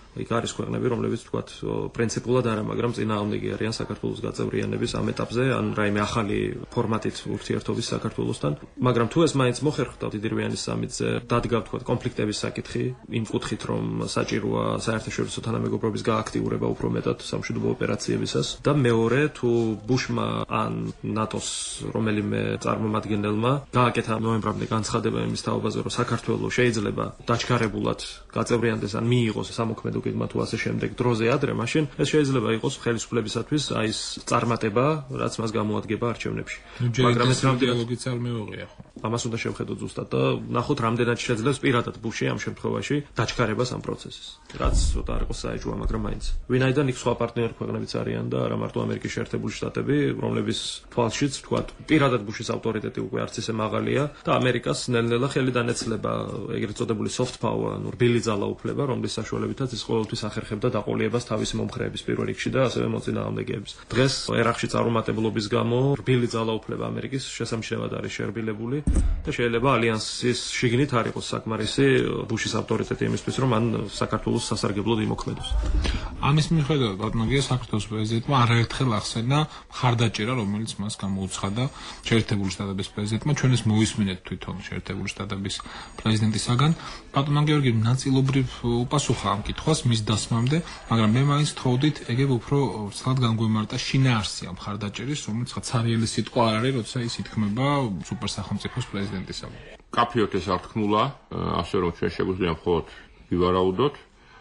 იქ არის ქვეყნები, რომლებიც თქვათ პრინციპულად არა, მაგრამ წინააღმდეგი არიან საქართველოს გაწევრიანების ამ ეტაპზე, ან რაიმე ახალი ფორმატით ურთიერთობის საქართველოსთან. მაგრამ თუ ეს მაინც მოხერხდა დიდირვიანის სამიტზე, დადგა თქვათ კონფლიქტების საკითხი, იმ კუთხით, რომ საჭიროა საერთაშორისო თანამეგობრობის გააქტიურება უფრო მეტად სამშვიდობო ოპერაციებისას და მეორე თუ ბუშმა ან ნატოს რომელიმე წარმომადგენელმა გააკეთა ნოემბრამდე განცხადება იმის თაობაზე, რომ საქართველოს შეიძლება დაჩქარებულად გაწევრიანდეს ან მიიღოს სამოქმედო გეგმა თუ ასე შემდეგ დროზე ადრე, მაშინ ეს შეიძლება იყოს ხელისუფლებისათვის აი ეს წარმატება, რაც მას გამოადგება არჩევნებში. მაგრამ ეს დიალოგიც არ მეუღია ხო? ამას უნდა შევხედოთ ზუსტად და ნახოთ რამდენად შეძლებს პირადად ბუში ამ შემთხვევაში დაჩქარებას ამ პროცესის. რაც ცოტა არ იყოს საეჭვო, მაგრამ მაინც. ვინაიდან იქ სხვა პარტნიორი ქვეყნებიც არიან და არა მარტო ამერიკის შეერთებული შტატები, რომლების თვალშიც თქვათ პირადად ბუშის ავტორიტეტი უკვე არც ისე მაღალია და ამერიკას ნელ-ნელა ხელი დანეცლება ეგრეთ წოდებული soft power, ანუ რბილი ძალაუფლება, რომლის საშუალებითაც ის ყოველთვის ახერხებდა დაყოლიებას თავისი მომხრეების პირველ რიგში და ასევე მოწინააღმდეგეების. დღეს ერახში წარუმატებლობის გამო რბილი ძალაუფლება ამერიკის შესამჩნევად არის შერბილებული და შეიძლება ალიანსის შიგნით არ იყოს საკმარისი ბუშის ავტორიტეტი იმისთვის, რომ მან საქართველოს სასარგებლოდ იმოქმედოს. ამის მიხედვით ბატონოგია საქართველოს პრეზიდენტმა არაერთხელ ახსენა მხარდაჭერა, რომელიც მას გამოუცხადა შეერთებული შტატების პრეზიდენტმა. ჩვენ ეს მოვისმინეთ თვითონ შეერთებული შტატების პრეზიდენტისაგან. ბატონო გიორგი ნაწილობრივ უპასუხა ამ კითხვას მის დასმამდე, მაგრამ მე მაინც თხოვდით ეგებ უფრო ცალად განგვემართა შინაარსი ამ მხარდაჭერის, რომელიც ცარიელი სიტყვა არ არის, როცა ის ითქმება სუპერსახელმწიფოს პრეზიდენტისაგან. კაფიოთ ეს არ თქმულა, ასე რომ ჩვენ შეგვიძლია მხოლოდ ვივარაუდოთ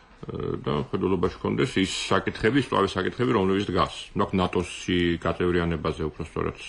და მხედველობაში კონდეს ის საკითხები, სწავლის საკითხები, რომლებიც დგას. ნახ ნატოსში გაწევრიანებაზე, უბრალოდ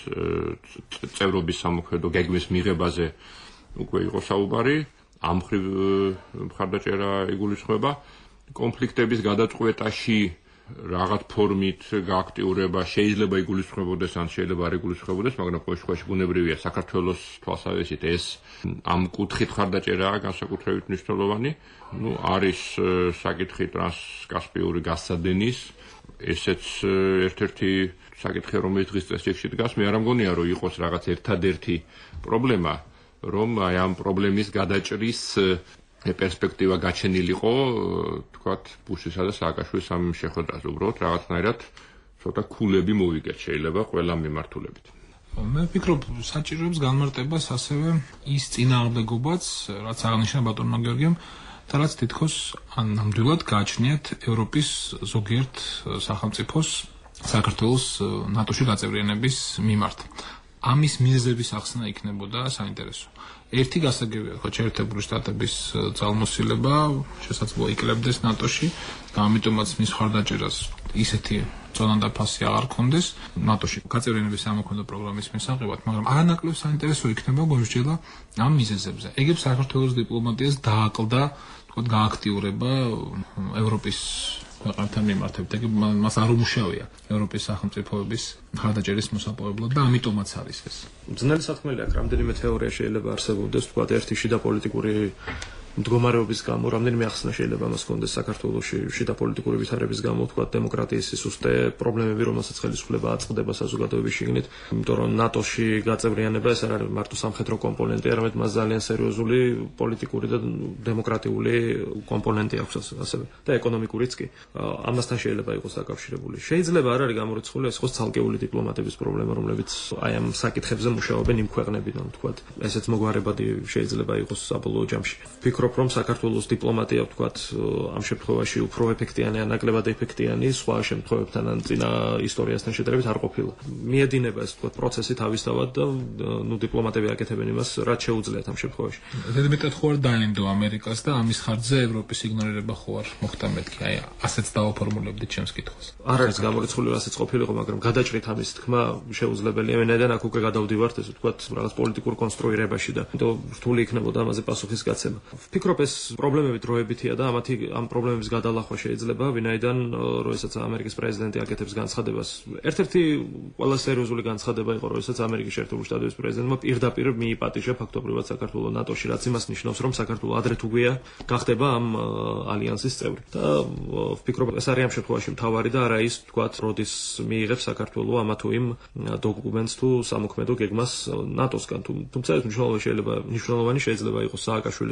წევრობის სამოქმედო გეგმის მიღებაზე უკვე იყო საუბარი, ამ მხრივ მხარდაჭერა იგულისხმება. კონფლიქტების გადაწყვეტაში რაღაც ფორმით გააქტიურება შეიძლება იგულისხმებოდეს, ან შეიძლება არ იგულისხმებოდეს, მაგრამ ყოველ შემთხვევაში ბუნებრივია საქართველოს თვალსაზრისით ეს ამ კუთხით მხარდაჭერაა განსაკუთრებით მნიშვნელოვანი. ნუ არის საკითხი ტრანსკასპიური გასცადენის, ესეც ერთ-ერთი საკითხი, რომელიც დღის წესრიგში დგას. მე არ მგონია, რომ იყოს რაღაც ერთადერთი პრობლემა, რომ აი ამ პრობლემის გადაჭრის პერსპექტივა გაჩენილიყო, თქვათ, ბუშისა და სააკაშვილის ამ შეხვედრაზე. უბრალოდ რაღაცნაირად ცოტა ქულები მოვიგეთ შეიძლება ყველა მიმართულებით. მე ვფიქრობ, საჭიროებს განმარტებას ასევე ის წინააღმდეგობაც, რაც აღნიშნა ბატონმა გიორგიმ, და რაც თითქოს ნამდვილად გააჩნიათ ევროპის ზოგიერთ სახელმწიფოს საქართველოს ნატოში გაწევრიანების მიმართ. ამის მიზეზების ახსნა იქნებოდა საინტერესო. ერთი გასაგებია, ხო, შეერთებული შტატების ძალმოსილება შესაძლოა ikლებდეს ნატოში და ამიტომაც მის მხარდაჭერას ისეთი წონანდა ფასი აღარ ქონდეს ნატოში გაწევრიანების სამოქმედო პროგრამის მისაღებად, მაგრამ არანაკლებ საინტერესო იქნება გონჯელა ამ მიზეზებზე. ეგებ საქართველოს დიპლომატიას დააკლდა, თქო, გააქტიურება ევროპის ქვეყნებთან მიმართებით. ეგ მას არ უმუშავია ევროპის სახელმწიფოების მხარდაჭერის მოსაპოვებლად და ამიტომაც არის ეს. ძნელი საქმეა, რამდენიმე თეორია შეიძლება არსებობდეს, თქვა, ერთი შიდა პოლიტიკური მდგომარეობის გამო, რამდენიმე ახსნა შეიძლება მას კონდეს საქართველოში შიდა პოლიტიკური ვითარების გამო, თქვა, დემოკრატიის სისუსტე, პრობლემები, რომელსაც ხელისუფლება აწყდება საზოგადოების შიგნით, იმიტომ რომ ნატოში გაწევრიანება ეს არ არის მარტო სამხედრო კომპონენტი, არამედ მას ძალიან სერიოზული პოლიტიკური და დემოკრატიული კომპონენტი აქვს ასევე და ეკონომიკურიც კი. ამასთან შეიძლება იყოს დაკავშირებული. შეიძლება არ არის გამორიცხული, ეს იყოს ცალკეული დიპლომატების პრობლემა, რომლებიც აი ამ საკითხებზე მუშაობენ იმ ქვეყნებიდან, თქვა, ესეც მოგვარებადი შეიძლება იყოს საბოლოო ჯამში. ვფიქრობ, რომ საქართველოს დიპლომატია, ვთქვათ, ამ შემთხვევაში უფრო ეფექტიანი, ნაკლებად ეფექტიანი, სხვა შემთხვევებთან ან წინა ისტორიასთან შედარებით არ ყოფილა. მიედინება ეს, ვთქვათ, პროცესი თავისთავად და ნუ დიპლომატები აკეთებენ იმას, რაც შეუძლიათ ამ შემთხვევაში. ზედმეტად ხო არ დაენდო ამერიკას და ამის ხარჯზე ევროპის იგნორირება ხო არ მოხდა მეთქი. აი, ასეც დავაფორმულებდით ჩემს კითხვას. არ არის გამორიცხული, რასაც ყოფილიყო, მაგრამ გადაჭრით ამის თქმა შეუძლებელია. მენაიდან აქ უკვე გადავდივართ, ეს ვთქვათ, რაღაც პოლიტიკურ კონსტრუირებაში და თო რთული იქნებოდა ამაზე პასუხის გაცემა. ვფიქრობ, ეს პრობლემები დროებითია და ამათი ამ პრობლემების გადალახვა შეიძლება, ვინაიდან როდესაც ამერიკის პრეზიდენტი აკეთებს განცხადებას, ერთ-ერთი ყველა სერიოზული განცხადება იყო, როდესაც ამერიკის შეერთებული შტატების პრეზიდენტმა პირდაპირ მიიპატიჟა ფაქტობრივად საქართველოს ნატოში, რაც იმას ნიშნავს, რომ საქართველოს ადრე თუ გვია გახდება ამ ალიანსის წევრი. და ვფიქრობ, ეს არის ამ შემთხვევაში მთავარი და არა ის, ვთქვათ, როდის მიიღებს საქართველოს ამა თუ იმ დოკუმენტს თუ სამოქმედო გეგმას ნატოსგან. თუმცა ეს მნიშვნელოვანი შეიძლება მნიშვნელოვანი შეიძლება იყოს სააკაშვილისთვის და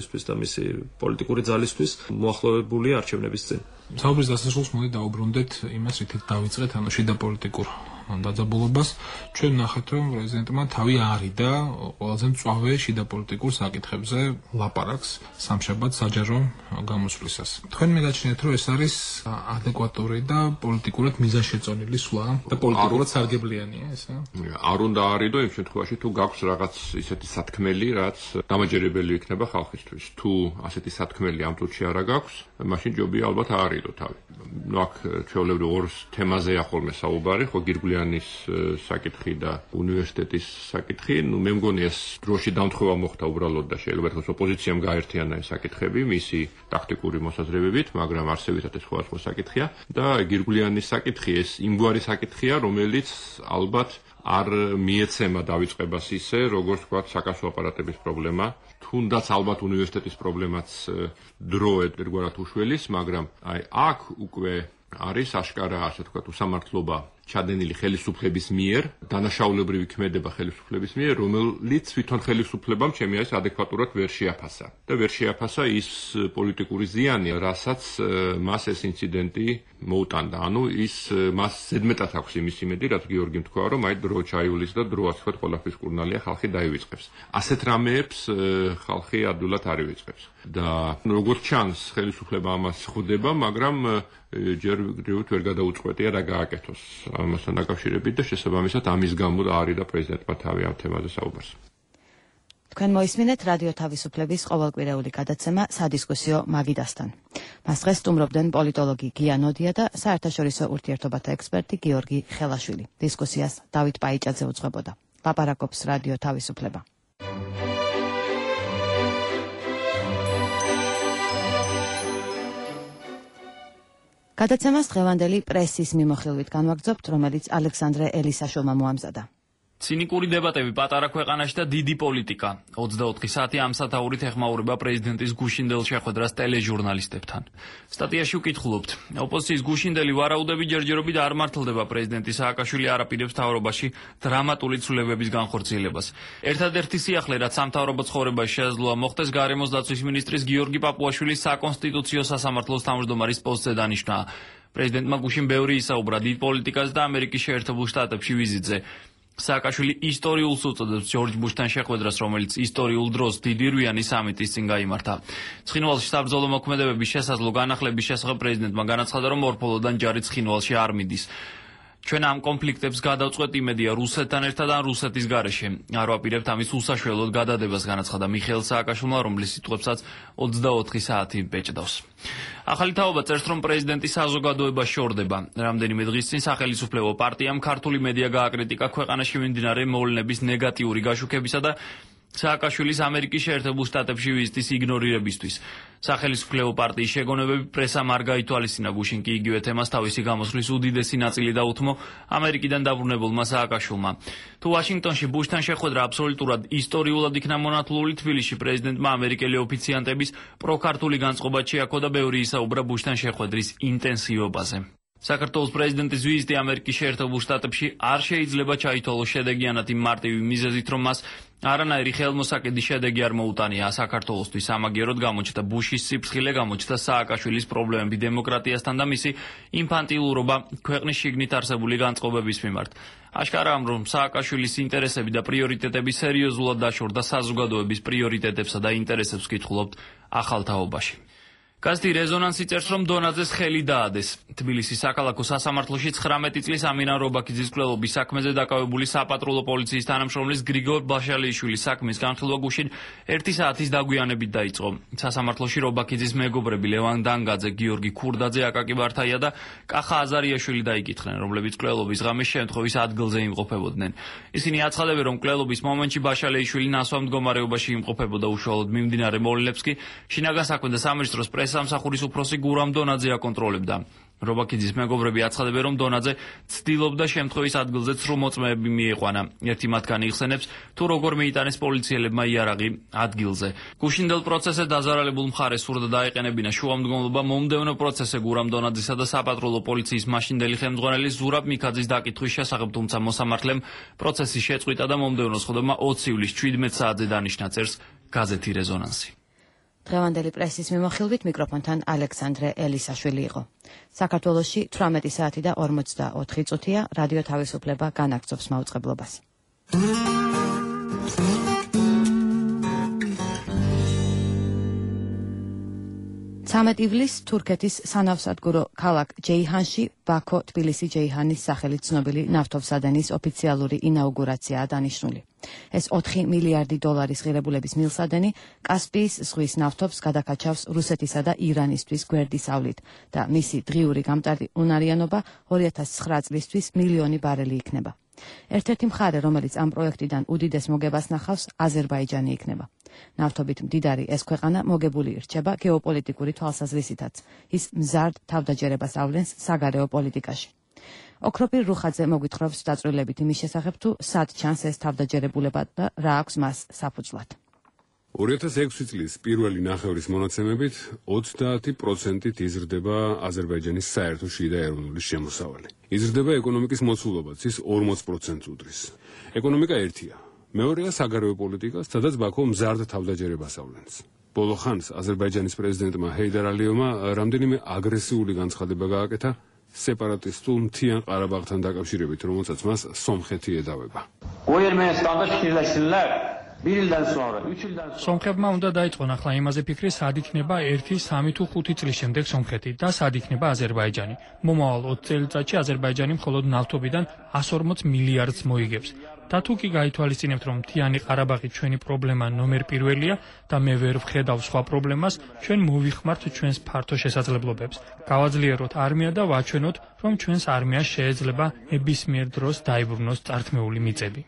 მისი პოლიტიკური ძალისთვის მოახლოებულია არჩევნების წინ. საუბრის დასასრულს მოდი დაუბრუნდეთ იმას, რითიც დავიწყეთ, ანუ შიდა პოლიტიკურ დაძაბულობას. ჩვენ ნახეთ, რომ პრეზიდენტმა თავი არიდა ყველაზე მწვავე შიდა პოლიტიკურ საკითხებზე ლაპარაკს სამშაბათ საჯარო გამოსვლისას. თქვენ მეგაჩნიათ, რომ ეს არის ადეკვატური და პოლიტიკურად მიზანშეწონილი სვლა და პოლიტიკურად სარგებლიანია ესა? არ უნდა არიდო იმ შემთხვევაში, თუ გაქვს რაღაც ისეთი სათქმელი, რაც დამაჯერებელი იქნება ხალხისთვის. თუ ასეთი სათქმელი ამ წუთში არა გაქვს, მაშინ ჯობია ალბათ არიდო თავი. ნუ აქ ჩვეულებრივ ორ თემაზეა ხოლმე საუბარი, ხო გირგვლიანის საკითხი და უნივერსიტეტის საკითხი. ნუ მე მგონი ეს დროში დამთხოვა მოხდა უბრალოდ და შეიძლება ითქვას ოპოზიციამ გაერთიანა ეს საკითხები მისი ტაქტიკური მოსაზრებებით, მაგრამ არსებითად ეს სხვადასხვა საკითხია და გირგვლიანის საკითხი ეს იმგვარი საკითხია, რომელიც ალბათ არ მიეცემა დავიწყებას ისე, როგორც თქვა საკასო აპარატების პრობლემა. თუნდაც ალბათ უნივერსიტეტის პრობლემაც დროეთ ერთგვარად უშველის, მაგრამ აი აქ უკვე არის აშკარა, ასე ვთქვათ, უსამართლობა ჩადენილი ხელისუფლების მიერ, დანაშაულებრივი ქმედება ხელისუფლების მიერ, რომელიც თვითონ ხელისუფლებამ ჩემი აზრით ადეკვატურად ვერ შეაფასა. და ვერ შეაფასა ის პოლიტიკური ზიანი, რასაც მას ეს ინციდენტი მოუტანდა. ანუ ის მას ზედმეტად აქვს იმის იმედი, რაც გიორგიმ თქვა, რომ აი დრო ჩაივლის და დრო ასე ვთქვათ, ყველაფრის კურნალია, ხალხი დაივიწყებს. ასეთ რამეებს ხალხი ადვილად არ ივიწყებს. და როგორც ჩანს, ხელისუფლება ამას ხვდება, მაგრამ ჯერ გრიგორით ვერ გადაუწყვეტია რა გააკეთოს ამასთან დაკავშირებით და შესაბამისად ამის გამო არიდა პრეზიდენტმა თავი ამ თემაზე საუბარს. თქვენ მოისმინეთ რადიო თავისუფლების ყოველკვირეული გადაცემა სადისკუსიო მაგიდასთან. მას დღეს სტუმრობდნენ პოლიტოლოგი გია ნოდია და საერთაშორისო ურთიერთობათა ექსპერტი გიორგი ხელაშვილი. დისკუსიას დავით პაიჭაძე უძღვებოდა. ლაპარაკობს რადიო თავისუფლება. გადაცემას დღევანდელი პრესის მიმოხილვით განვაგრძობთ, რომელიც ალექსანდრე ელისაშვილმა მოამზადა. ცინიკური დებატები პატარა ქვეყანაში და დიდი პოლიტიკა. ოცდაოთხი საათი ამ სათაურით ეხმაურება პრეზიდენტის გუშინდელ შეხვედრას ტელეჟურნალისტებთან. სტატიაში ვკითხულობთ, ოპოზიციის გუშინდელი ვარაუდები ჯერჯერობით არ მართლდება პრეზიდენტი სააკაშვილი არაპირებს მთავრობაში დრამატული ცვლილებების განხორციელებას. ერთადერთი სიახლე, რაც სამთავრობო ცხოვრებაში შესაძლოა მოხდეს, გარემოს დაცვის მინისტრის გიორგი პაპუაშვილის საკონსტიტუციო სასამართლოს თავმჯდომარის პოსტზე დანიშნაა. პრეზიდენტმა გუშინ ბევრი ისაუბრა დიდ პოლიტიკას და ამერიკის შეერთებულ შტატებში ვიზიტზე. სააკაშვილი ისტორიულს უწოდებს ჯორჯ ბუშთან შეხვედრას, რომელიც ისტორიულ დროს დიდი რვიანი სამიტის წინ გაიმართა. ცხინვალში საბრძოლო მოქმედებების შესაძლო განახლების შესახებ პრეზიდენტმა განაცხადა, რომ ორფოლოდან ჯარი ცხინვალში არ მიდის. ჩვენ ამ კონფლიქტებს გადავწყვეტ იმედია რუსეთთან ერთად ან რუსეთის გარეშე. არ ვაპირებთ ამის უსაშველოდ გადადებას, განაცხადა მიხეილ სააკაშვილმა, რომლის სიტყვებსაც ოცდაოთხი საათი ბეჭდავს. ახალი თაობა წერს, რომ პრეზიდენტი საზოგადოება შორდება. რამდენიმე დღის წინ სახელისუფლებო პარტიამ ქართული მედია გააკრიტიკა ქვეყანაში მიმდინარე მოვლენების ნეგატიური გაშუქებისა და სააკაშვილის ამერიკის შეერთებულ შტატებში ვიზიტის იგნორირებისთვის. სახელისუფლებო პარტიის შეგონებები პრესამ არ გაითვალისწინა. გუშინ კი იგივე თემას თავისი გამოსვლის უდიდესი ნაწილი დაუთმო ამერიკიდან დაბრუნებულმა სააკაშვილმა. თუ ვაშინგტონში ბუშთან შეხვედრა აბსოლუტურად ისტორიულად იქნა მონათლული, თბილისში პრეზიდენტმა ამერიკელი ოფიციანტების პროქართული განწყობა შეაქო და ბევრი ისაუბრა ბუშთან შეხვედრის ინტენსივობაზე. საქართველოს პრეზიდენტის ვიზიტი ამერიკის შეერთებულ შტატებში არ შეიძლება ჩაითვალოს შედეგიანად იმ მარტივი მიზეზით, რომ მას არანაირი ხელმოსაკიდი შედეგი არ მოუტანია საქართველოსთვის. ამაგეროდ გამოჩნდა ბუშის სიფრთხილე, გამოჩნდა სააკაშვილის პრობლემები დემოკრატიასთან და მისი ინფანტილურობა ქვეყნის შიგნით არსებული განწყობების მიმართ. აშკარაა, რომ სააკაშვილის ინტერესები და პრიორიტეტები სერიოზულად დაშორდა საზოგადოების პრიორიტეტებსა და ინტერესებს ვკითხულობთ ახალ თაობაში. გაზეთი რეზონანსი წერს, რომ დონაძეს ხელი დაადეს. თბილისის საქალაქო სასამართლოში ცხრამეტი წლის ამინან რობაქიძის მკვლელობის საქმეზე დაკავებული საპატრულო პოლიციის თანამშრომლის გრიგორ ბაშალიშვილის საქმის განხილვა გუშინ ერთი საათის დაგვიანებით დაიწყო. სასამართლოში რობაქიძის მეგობრები ლევან დანგაძე, გიორგი ქურდაძე, აკაკი ვართაია და კახა აზარიაშვილი დაიკითხნენ, რომლებიც მკვლელობის ღამეს შემთხვევის ადგილზე იმყოფებოდნენ. ისინი აცხადებენ, რომ მკვლელობის მომენტში ბაშალიშვილი ნასვამ მდგომარეობაში იმყოფებოდა. უშუალოდ მიმდინარე მოვლენებს კი შინაგან საქმეთა სამინისტროს სამსახურის უფროსი გურამ დონაძე აკონტროლებდა. რობაქიძის მეგობრები აცხადებენ, რომ დონაძე ცდილობდა შემთხვევის ადგილზე ცრუ მოწმეები მიიყვანა. ერთი მათგანი იხსენებს, თუ როგორ მიიტანეს პოლიციელებმა იარაღი ადგილზე. გუშინდელ პროცესზე დაზარალებულ მხარეს სურდა დაეყენებინა შუამდგომლობა მომდევნო პროცესზე გურამ დონაძისა და საპატრულო პოლიციის მაშინდელი ხელმძღვანელი ზურაბ მიქაძის დაკითხვის შესახებ, თუმცა მოსამართლემ პროცესის შეწყვიტა და მომდევნო სხდომა ოცი ივლისს შვიდმეტ საათზე დანიშნა, წერს გაზეთი რეზონანსი. დღევანდელი პრესის მიმოხილვით მიკროფონთან ალექსანდრე ელისაშვილი იყო. საქართველოში თვრამეტი საათი და ორმოცდაოთხი წუთია, რადიო თავისუფლება განაგრძობს მაუწყებლობას. ცამეტ ივლისს თურქეთის სანავსადგურო ქალაქ ჯეიჰანში ბაქო თბილისი ჯეიჰანის სახელით ცნობილი ნავთობსადენის ოფიციალური ინაუგურაციაა დანიშნული. ეს ოთხი მილიარდი დოლარის ღირებულების მილსადენი კასპიის ზღვის ნავთობს გადაკაჩავს რუსეთისა და ირანისთვის გვერდისავლით და მისი დღიური გამტარი უნარიანობა ორი ათას ცხრა წლისთვის მილიონი ბარელი იქნება. ერთ-ერთი მხარე, რომელიც ამ პროექტიდან უდიდეს მოგებას ნახავს, აზერბაიჯანი იქნება. ნავთობით მდიდარი ეს ქვეყანა მოგებული რჩება გეოპოლიტიკური თვალსაზრისითაც. ის მზარდ თავდაჯერებას ავლენს საგარეო პოლიტიკაში. ოქროპირ რუხაძე მოგვითხრობს დაწვრილებით იმის შესახებ, თუ სად ჩანს ეს თავდაჯერებულება და რა აქვს მას საფუძვლად. ორი ათას ექვსი წლის პირველი ნახევრის მონაცემებით ოცდაათი პროცენტით იზრდება აზერბაიჯანის საერთო შიდა ეროვნული შემოსავალი. იზრდება ეკონომიკის მოცულობაც, ის ორმოც პროცენტს უდრის. ეკონომიკა ერთია. მეორეა საგარეო პოლიტიკა, სადაც ბაქო მზარდ თავდაჯერებას ავლენს. ბოლო ხანს აზერბაიჯანის პრეზიდენტმა ჰეიდარ ალიევმა რამდენიმე აგრესიული განცხადება გააკეთა სეპარატისტულ მთიან ყარაბაღთან დაკავშირებით, რომელსაც მას სომხეთი ედავება. სომხებმა უნდა დაიწყონ ახლა იმაზე ფიქრი, სად იქნება ერთი, სამი თუ ხუთი წლის შემდეგ სომხეთი და სად იქნება აზერბაიჯანი. მომავალ ოცი წელიწადში აზერბაიჯანი მხოლოდ ნავთობიდან εκατს ორმოც მილიარდს მოიგებს. და თუ კი გაითვალისწინებთ, რომ მთიანი ყარაბაღი ჩვენი პრობლემა ნომერ პირველია და მე ვერ ვხედავ სხვა პრობლემას, ჩვენ მოვიხმართ ჩვენს ფართო შესაძლებლობებს. გავაძლიეროთ არმია და ვაჩვენოთ, რომ ჩვენს არმიას შეიძლება ნებისმიერ დროს დაიბრუნოს წართმეული მიწები.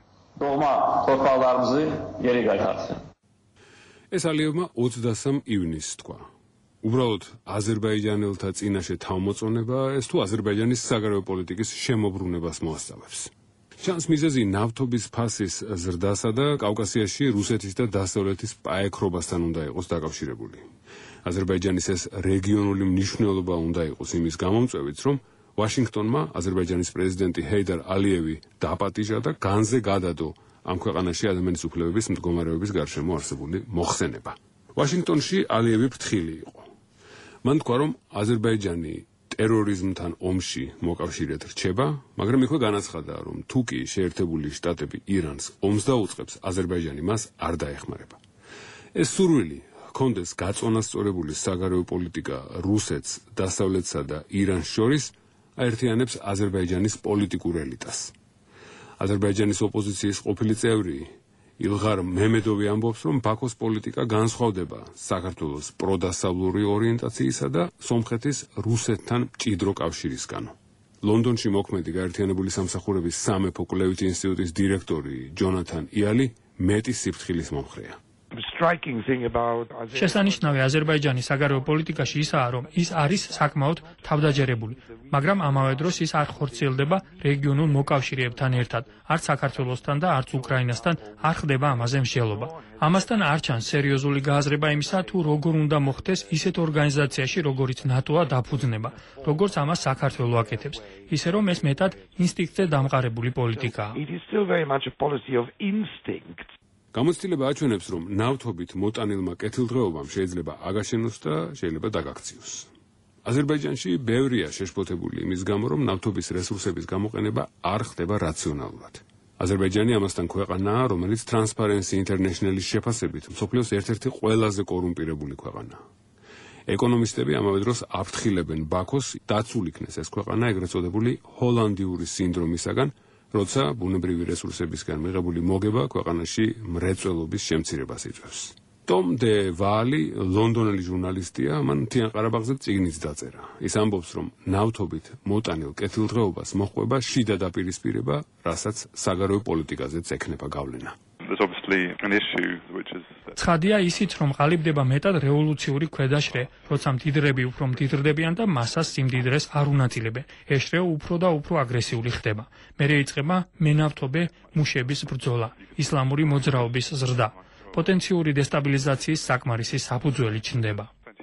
ეს ალიევმა ოცდასამ ივნისს თქვა. უბრალოდ აზერბაიჯანელთა წინაშე თავმოწონება ეს თუ აზერბაიჯანის საგარეო პოლიტიკის შემოbrunებას მოასწავებს. ჩანს მიზეზი ნავთობის ფასის ზრდასა და კავკასიაში რუსეთის და დასავლეთის პაექრობასთან უნდა იყოს დაკავშირებული. აზერბაიჯანის ეს რეგიონული მნიშვნელობა უნდა იყოს იმის გამომწვევით, რომ ვაშინგტონმა აზერბაიჯანის პრეზიდენტი ჰეიდარ ალიევი დაპატიჟა და განზე გადადო ამ ქვეყანაში ადამიანის უფლებების მდგომარეობის გარშემო არსებული მოხსენება. ვაშინგტონში ალიევი ფრთხილი იყო. მან თქვა, რომ აზერბაიჯანი ტერორიზმთან ომში მოკავშირედ რჩება, მაგრამ იქვე განაცხადა, რომ თუ კი შეერთებული შტატები ირანს ომს დაუწყებს, აზერბაიჯანი მას არ დაეხმარება. ეს სურვილი ჰქონდეს გაწონასწორებული საგარეო პოლიტიკა რუსეთს, დასავლეთსა და ირანს შორის აერთიანებს აზერბაიჯანის პოლიტიკურ ელიტას. აზერბაიჯანის ოპოზიციის ყოფილი წევრი ილღარ მემედოვი ამბობს, რომ ბაქოს პოლიტიკა განსხვავდება საქართველოს პროდასავლური ორიენტაციისა და სომხეთის რუსეთთან მჭიდრო კავშირისგან. ლონდონში მოქმედი გაერთიანებული სამსახურების სამეფო კვლევითი ინსტიტუტის დირექტორი ჯონათან იალი მეტი სიფრთხილის მომხრეა. შესანიშნავი აზერბაიჯანის საგარეო პოლიტიკაში ისაა, რომ ის არის საკმაოდ თავდაჯერებული, მაგრამ ამავე დროს ის არ ხორციელდება რეგიონულ მოკავშირეებთან ერთად, არც საქართველოსთან და არც უკრაინასთან არ ხდება ამაზე მსჯელობა. ამასთან არ ჩანს სერიოზული გააზრება იმისა, თუ როგორ უნდა მოხდეს ისეთ ორგანიზაციაში, როგორიც ნატოა დაფუძნება, როგორც ამას საქართველო აკეთებს, ისე რომ ეს მეტად ინსტინქტზე დამყარებული პოლიტიკაა. გამოცდილება აჩვენებს, რომ ნავთობით მოტანილმა კეთილდღეობამ შეიძლება აგაშენოს და შეიძლება დაგაქციოს. აზერბაიჯანში ბევრია შეშფოთებული იმის გამო, რომ ნავთობის რესურსების გამოყენება არ ხდება რაციონალურად. აზერბაიჯანი ამასთან ქვეყანაა, რომელიც Transparency International-ის შეფასებით მსოფლიოს ერთ-ერთი ყველაზე კორუმპირებული ქვეყანაა. ეკონომისტები ამავე დროს აფრთხილებენ ბაქოს დაცულ იქნეს ეს ქვეყანა ეგრეთ წოდებული ჰოლანდიური სინდრომისაგან, როცა ბუნებრივი რესურსებისგან მიღებული მოგება ქვეყანაში მრეწველობის შემცირებას იწვევს. ტომ დე ვალი, ლონდონელი ჟურნალისტია, მან მთიან ყარაბაღზე წიგნიც დაწერა. ის ამბობს, რომ ნავთობით მოტანილ კეთილდღეობას მოჰყვება შიდა დაპირისპირება, რასაც საგარეო პოლიტიკაზეც ექნება გავლენა. ცხადია ისიც, რომ ყალიბდება მეტად რევოლუციური ქვედაშრე, როცა მდიდრები უფრო მდიდრდებიან და მასას სიმდიდრეს არ უნაწილებენ. ეს შრე უფრო და უფრო აგრესიული ხდება. მერე იწყება მენავთობე მუშების ბრძოლა, ისლამური მოძრაობის ზრდა. პოტენციური დესტაბილიზაციის საკმარისი საფუძველი ჩნდება.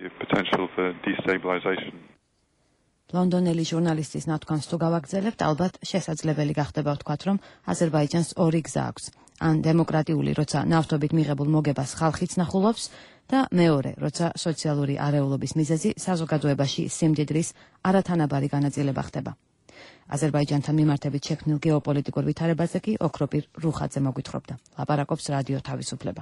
ლონდონელი ჟურნალისტის ნათქვამს თუ გავაგრძელებთ, ალბათ შესაძლებელი გახდება ვთქვათ, რომ აზერბაიჯანს ორი გზა აქვს. ან დემოკრატიული, როცა ნავთობით მიღებულ მოგებას ხალხიც ნახულობს, და მეორე, როცა სოციალური არეულობის მიზეზი საზოგადოებაში სიმდიდრის არათანაბარი განაწილება ხდება. აზერბაიჯანთან მიმართებით შექმნილ გეოპოლიტიკურ ვითარებაზე კი ოქროპირ რუხაძე მოგვითხრობდა. ლაპარაკობს რადიო თავისუფლება.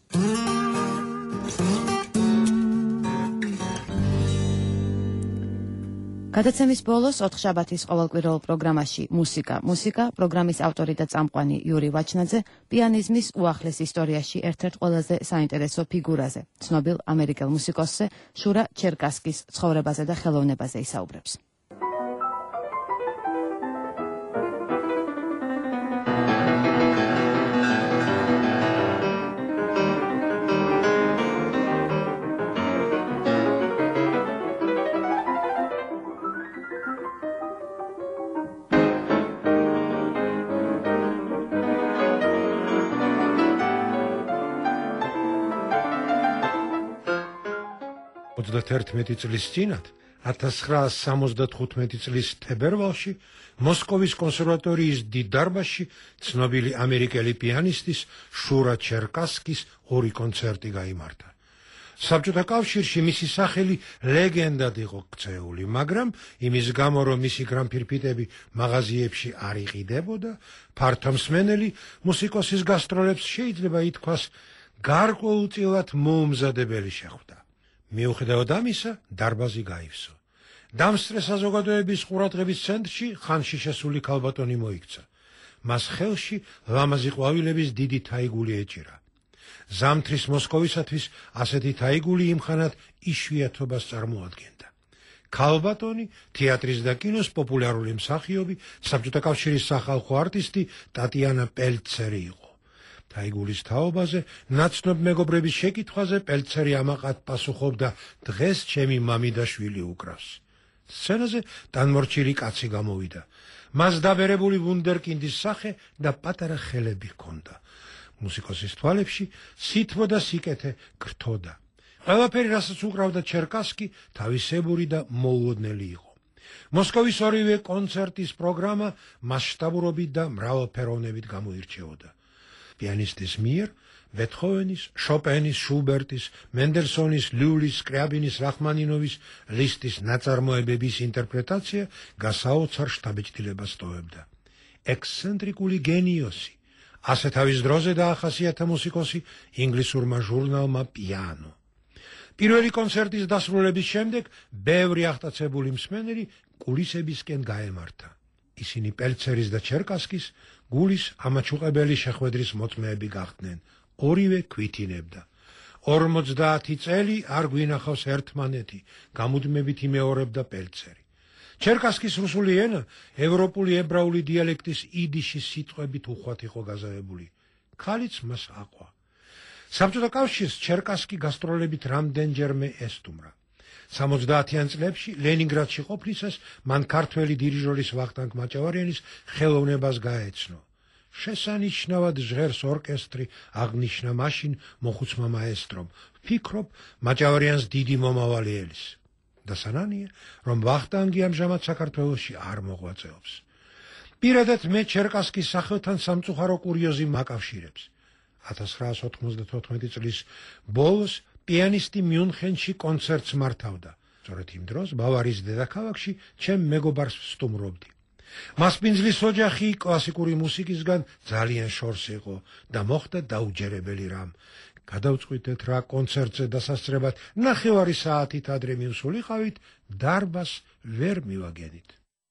გადაცემის ბოლოს ოთხშაბათის ყოველკვირეულ პროგრამაში მუსიკა მუსიკა პროგრამის ავტორი და წამყვანი იური ვაჩნაძე პიანიზმის უახლეს ისტორიაში ერთ-ერთ ყველაზე საინტერესო ფიგურაზე, ცნობილ ამერიკელ მუსიკოსზე შურა ჩერკასკის ცხოვრებაზე და ხელოვნებაზე ისაუბრებს. ოცდაერთმეტი წლის წინათ ათას ცხრაას სამოცდათხუთმეტი წლის თებერვალში მოსკოვის კონსერვატორიის დიდ დარბაზში ცნობილი ამერიკელი პიანისტის შურა ჩერკასკის ორი კონცერტი გაიმართა. საბჭოთა კავშირში მისი სახელი ლეგენდად იყო ქცეული, მაგრამ იმის გამო, რომ მისი გრამფირფიტები მაღაზიებში არ იყიდებოდა, ფართომსმენელი მუსიკოსის გასტროლებს შეიძლება ითქვას გარკვეულწილად მოუმზადებელი შეხვდა. მიუხედავად ამისა, დარბაზი გაივსო. დამსწრე საზოგადოების ყურადღების ცენტრში ხანში შესული ქალბატონი მოიქცა. მას ხელში ლამაზი ყვავილების დიდი თაიგული ეჭირა. ზამთრის მოსკოვისათვის ასეთი თაიგული იმხანად იშვიათობას წარმოადგენდა. ქალბატონი თეატრის და კინოს პოპულარული მსახიობი, საბჭოთა კავშირის სახალხო არტისტი ტატიანა პელცერი იყო. თაიგულის თაობაზე, ნაცნობ მეგობრების შეკითხვაზე პელცერი ამაყად პასუხობდა, დღეს ჩემი მამი და შვილი უკრავს. სცენაზე ტანმორჩილი კაცი გამოვიდა. მას დაბერებული ვუნდერკინდის სახე და პატარა ხელები ჰქონდა. მუსიკოსის თვალებში სითბო და სიკეთე გრთოდა. ყველაფერი, რასაც უკრავდა ჩერკასკი, თავისებური და მოულოდნელი იყო. მოსკოვის ორივე კონცერტის პროგრამა მასშტაბურობით და მრავალფეროვნებით გამოირჩეოდა. პიანისტის მიერ ბეთჰოვენის, შოპენის, შუბერტის, მენდელსონის, ლიulis, სკრიაბინის, რახმანინოვის ლისტის ნაწარმოებების ინტერპრეტაცია გასაოცარ შთაბეჭდილებას ტოვებდა. ექსცენტრიკული გენიოსი, ასე თავის დროზე დაახასიათა მუსიკოსი ინგლისურმა ჟურნალმა პიანო. პირველი კონცერტის დასრულების შემდეგ ბევრი აღტაცებული მსმენელი კულისებისკენ გაემართა. ისინი პელცერის და ჩერკასკის გულის ამაჩუყებელი შეხვედრის მოწმეები გახდნენ. ორივე ქვითინებდა. ორმოცდაათი წელი არ გვინახავს ერთმანეთი, გამუდმებით იმეორებდა პელცერი. ჩერკასკის რუსული ენა ევროპული ებრაული დიალექტის იდიშის სიტყვებით უხვად იყო გაზავებული. ქალიც მას აყვა. საბჭოთა კავშირს ჩერკასკი გასტროლებით რამდენჯერმე ესტუმრა. სამოცდაათიან წლებში ლენინგრადში ყოფნისას მან ქართველი დირიჟორის ვახტანგ მაჭავარიანის ხელოვნებას გაეცნო. შესანიშნავად ჟღერს ორკესტრი აღნიშნა მაშინ მოხუცმა მაესტრომ. ვფიქრობ, მაჭავარიანს დიდი მომავალი ელის. დასანანია, რომ ვახტანგი ამჟამად საქართველოში არ მოღვაწეობს. პირადად მე ჩერკასკის სახელთან სამწუხარო კურიოზი მაკავშირებს. ათას ცხრაას ოთხმოცდათოთხმეტი წლის ბოლოს პიანისტი მიუნხენში კონცერტს მართავდა. სწორედ იმ დროს ბავარიის დედაქალაქში ჩემ მეგობარს ვსტუმრობდი. მასპინძლის ოჯახი კლასიკური მუსიკისგან ძალიან შორს იყო და მოხდა დაუჯერებელი რამ. გადავწყვიტეთ რა კონცერტზე დასასწრებად ნახევარი საათით ადრე მივსულიყავით, დარბაზს ვერ მივაგენით.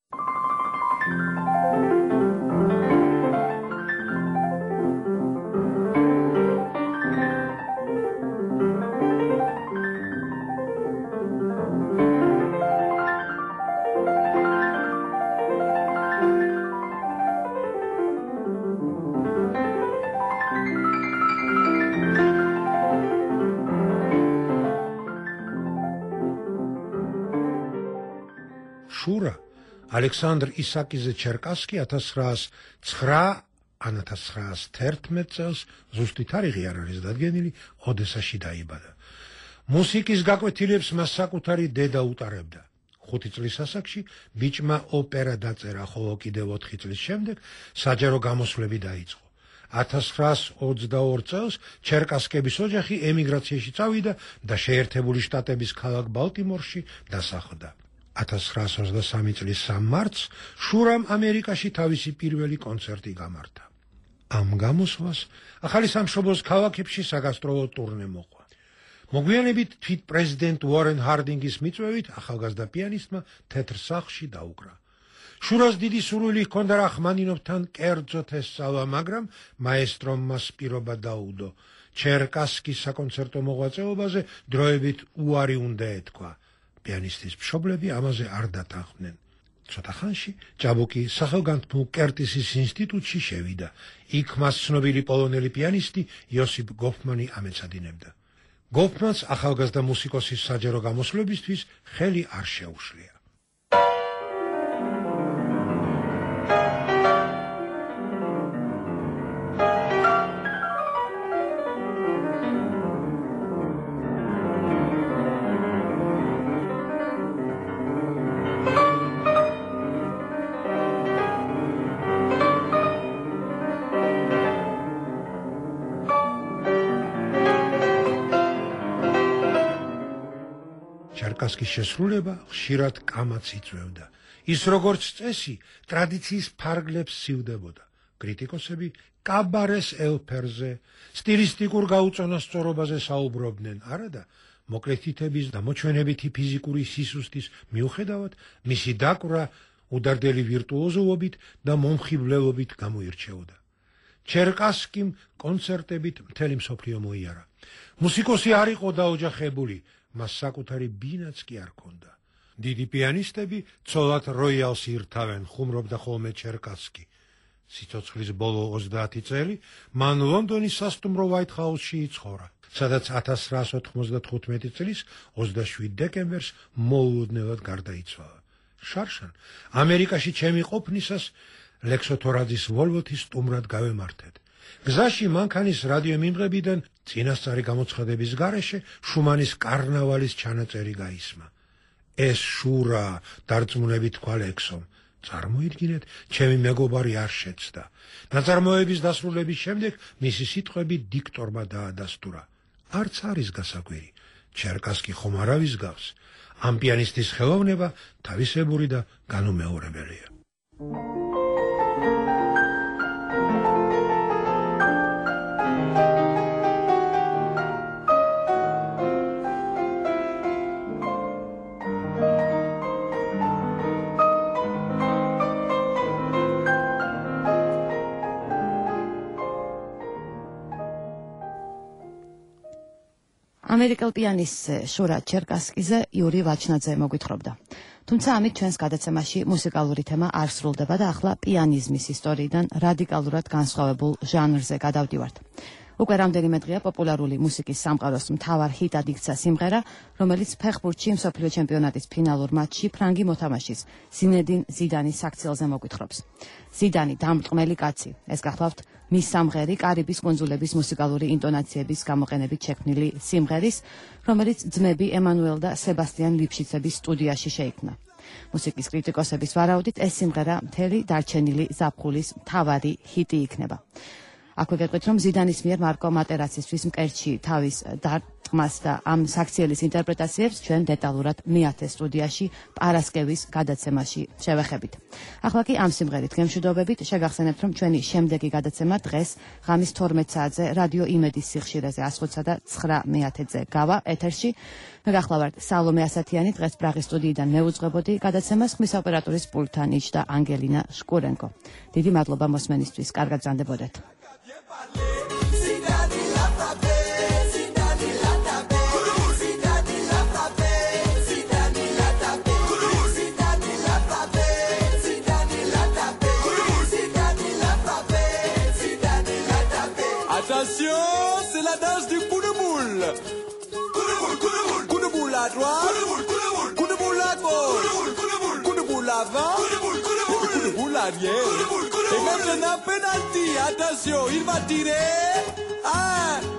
შურა ალექსანდრ ისაკიძე ჩერკასკი ათას ცხრაას ცხრა ან ათას ცხრაას თერთმეტ წელს, ზუსტი თარიღი არ არის დადგენილი, ოდესაში დაიბადა. მუსიკის გაკვეთილებს მას საკუთარი დედა უტარებდა. ხუთი წლის ასაკში ბიჭმა ოპერა დაწერა, ხოლო კიდევ ოთხი წლის შემდეგ საჯარო გამოსვლები დაიწყო. ათას ცხრაას ოცდაორ წელს ჩერკასკების ოჯახი ემიგრაციაში წავიდა და შეერთებული შტატების ქალაქ ბალტიმორში დასახლდა. ათას ცხრაას ოცდასამი წლის სამი მარტს შურამ ამერიკაში თავისი პირველი კონცერტი გამართა. ამ გამოსვლას ახალი სამშობლოს ქალაქებში საგასტროლო ტურნე მოყვა. მოგვიანებით თვით პრეზიდენტ უორენ ჰარდინგის მიწვევით ახალგაზრდა პიანისტმა თეთრ სახლში დაუკრა. შურას დიდი სურვილი ჰქონდა რახმანინოვთან კერძოდ ესწავლა, მაგრამ მაესტრომ მას პირობა დაუდო. ჩერკასკის საკონცერტო მოღვაწეობაზე დროებით უარი უნდა ეთქვა. პიანისტის მშობლები ამაზე არ დათანხმდნენ. ცოტა ხანში ჭაბუკი სახელგანთქმულ კერტისის ინსტიტუტში შევიდა. იქ მას ცნობილი პოლონელი პიანისტი იოსიპ გოფმანი ამეცადინებდა. გოფმანს ახალგაზრდა მუსიკოსის საჯარო გამოსვლებისთვის ხელი არ შეუშლია. ჩერკასკის შესრულება ხშირად კამაც იწვევდა. ის როგორც წესი, ტრადიციის ფარგლებს სივდებოდა. კრიტიკოსები კაბარეს ელფერზე, სტილისტიკურ გაუწონასწორობაზე საუბრობდნენ, არადა მოკლეთითების და მოჩვენებითი ფიზიკური სისუსტის მიუხედავად, მისი დაკვრა უდარდელი ვირტუოზულობით და მომხიბვლელობით გამოირჩეოდა. ჩერკასკიმ კონცერტებით მთელი მსოფლიო მოიარა. მუსიკოსი არ იყო დაოჯახებული, მას საკუთარი ბინაც კი არ ჰქონდა. დიდი პიანისტები ცოლად როიალს ირთავენ, ხუმრობდა ხოლმე ჩერკასკი. სიცოცხლის ბოლო ოცდაათი წელი მან ლონდონის სასტუმრო ვაით ჰაუსში იცხოვრა, სადაც ათას ცხრაას ოთხმოცდათხუთმეტი წლის ოცდაშვიდ დეკემბერს მოულოდნელად გარდაიცვალა. შარშან ამერიკაში ჩემი ყოფნისას ლექსოთორაძის ვოლვოთი სტუმრად გავემართეთ. გზაში მანქანის რადიო მიმღებიდან წინასწარი გამოცხადების გარეშე შუმანის კარნავალის ჩანაწერი გაისმა. ეს შურა, დარწმუნებით თქვა ლექსომ. წარმოიდგინეთ, ჩემი მეგობარი არ შეცდა. ნაწარმოების დასრულების შემდეგ მისი სიტყვები დიქტორმა დაადასტურა. არც არის გასაკვირი, ჩერკასკი ხომ არავის გავს. ამ პიანისტის ხელოვნება თავისებური და განუმეორებელია. ამერიკელ პიანისტზე შურა ჩერკასკიზე იური ვაჩნაძე მოგვითხრობდა. თუმცა ამით ჩვენს გადაცემაში მუსიკალური თემა არ სრულდება და ახლა პიანიზმის ისტორიიდან რადიკალურად განსხვავებულ ჟანრზე გადავდივართ. უკვე რამდენიმე დღეა პოპულარული მუსიკის სამყაროს მთავარ ჰიტად იქცა სიმღერა, რომელიც ფეხბურთში მსოფლიო ჩემპიონატის ფინალურ მატჩში ფრანგი მოთამაშის ზინედინ ზიდანის საქციელზე მოგვითხრობს. ზიდანი დამრტყმელი კაცი, ეს გახლავთ მის სამღერი კარიბის კუნძულების მუსიკალური ინტონაციების გამოყენებით შექმნილი სიმღერის, რომელიც ძმები ემანუელ და სებასტიან ლიფშიცების სტუდიაში შეიქმნა. მუსიკის კრიტიკოსების ვარაუდით ეს სიმღერა მთელი დარჩენილი ზაფხულის მთავარი ჰიტი იქნება. აქვე გეტყვით, რომ ზიდანის მიერ მარკო მატერაცისთვის მკერდში თავის დარტყმას და ამ საქციელის ინტერპრეტაციებს ჩვენ დეტალურად მეათე სტუდიაში პარასკევის გადაცემაში შევეხებით. ახლა კი ამ სიმღერით გემშვიდობებით შეგახსენებთ, რომ ჩვენი შემდეგი გადაცემა დღეს ღამის თორმეტ საათზე რადიო იმედის სიხშირეზე ას ოცდაოთხ და ცხრა მეათეზე გავა ეთერში. მე გახლავართ სალომე ასათიანი, დღეს პრაღის სტუდიიდან მე უძღვებოდი გადაცემას, ხმის ოპერატორის პულტთან იჯდა ანგელინა შკურენკო. დიდი მადლობა მოსმენისთვის, კარგად გრძანდებოდეთ. Attention, c'est la danse du coup de boule. Coup de boule, coup de boule. Coup de boule à droite. Coup de boule, coup de boule. Coup de boule à gauche. Coup de boule, coup de boule. Coup de boule avant. Coup de boule, coup de boule. Coup de boule arrière. Coup de boule, coup de boule. Et maintenant penalty. Attention, il va tirer. Un.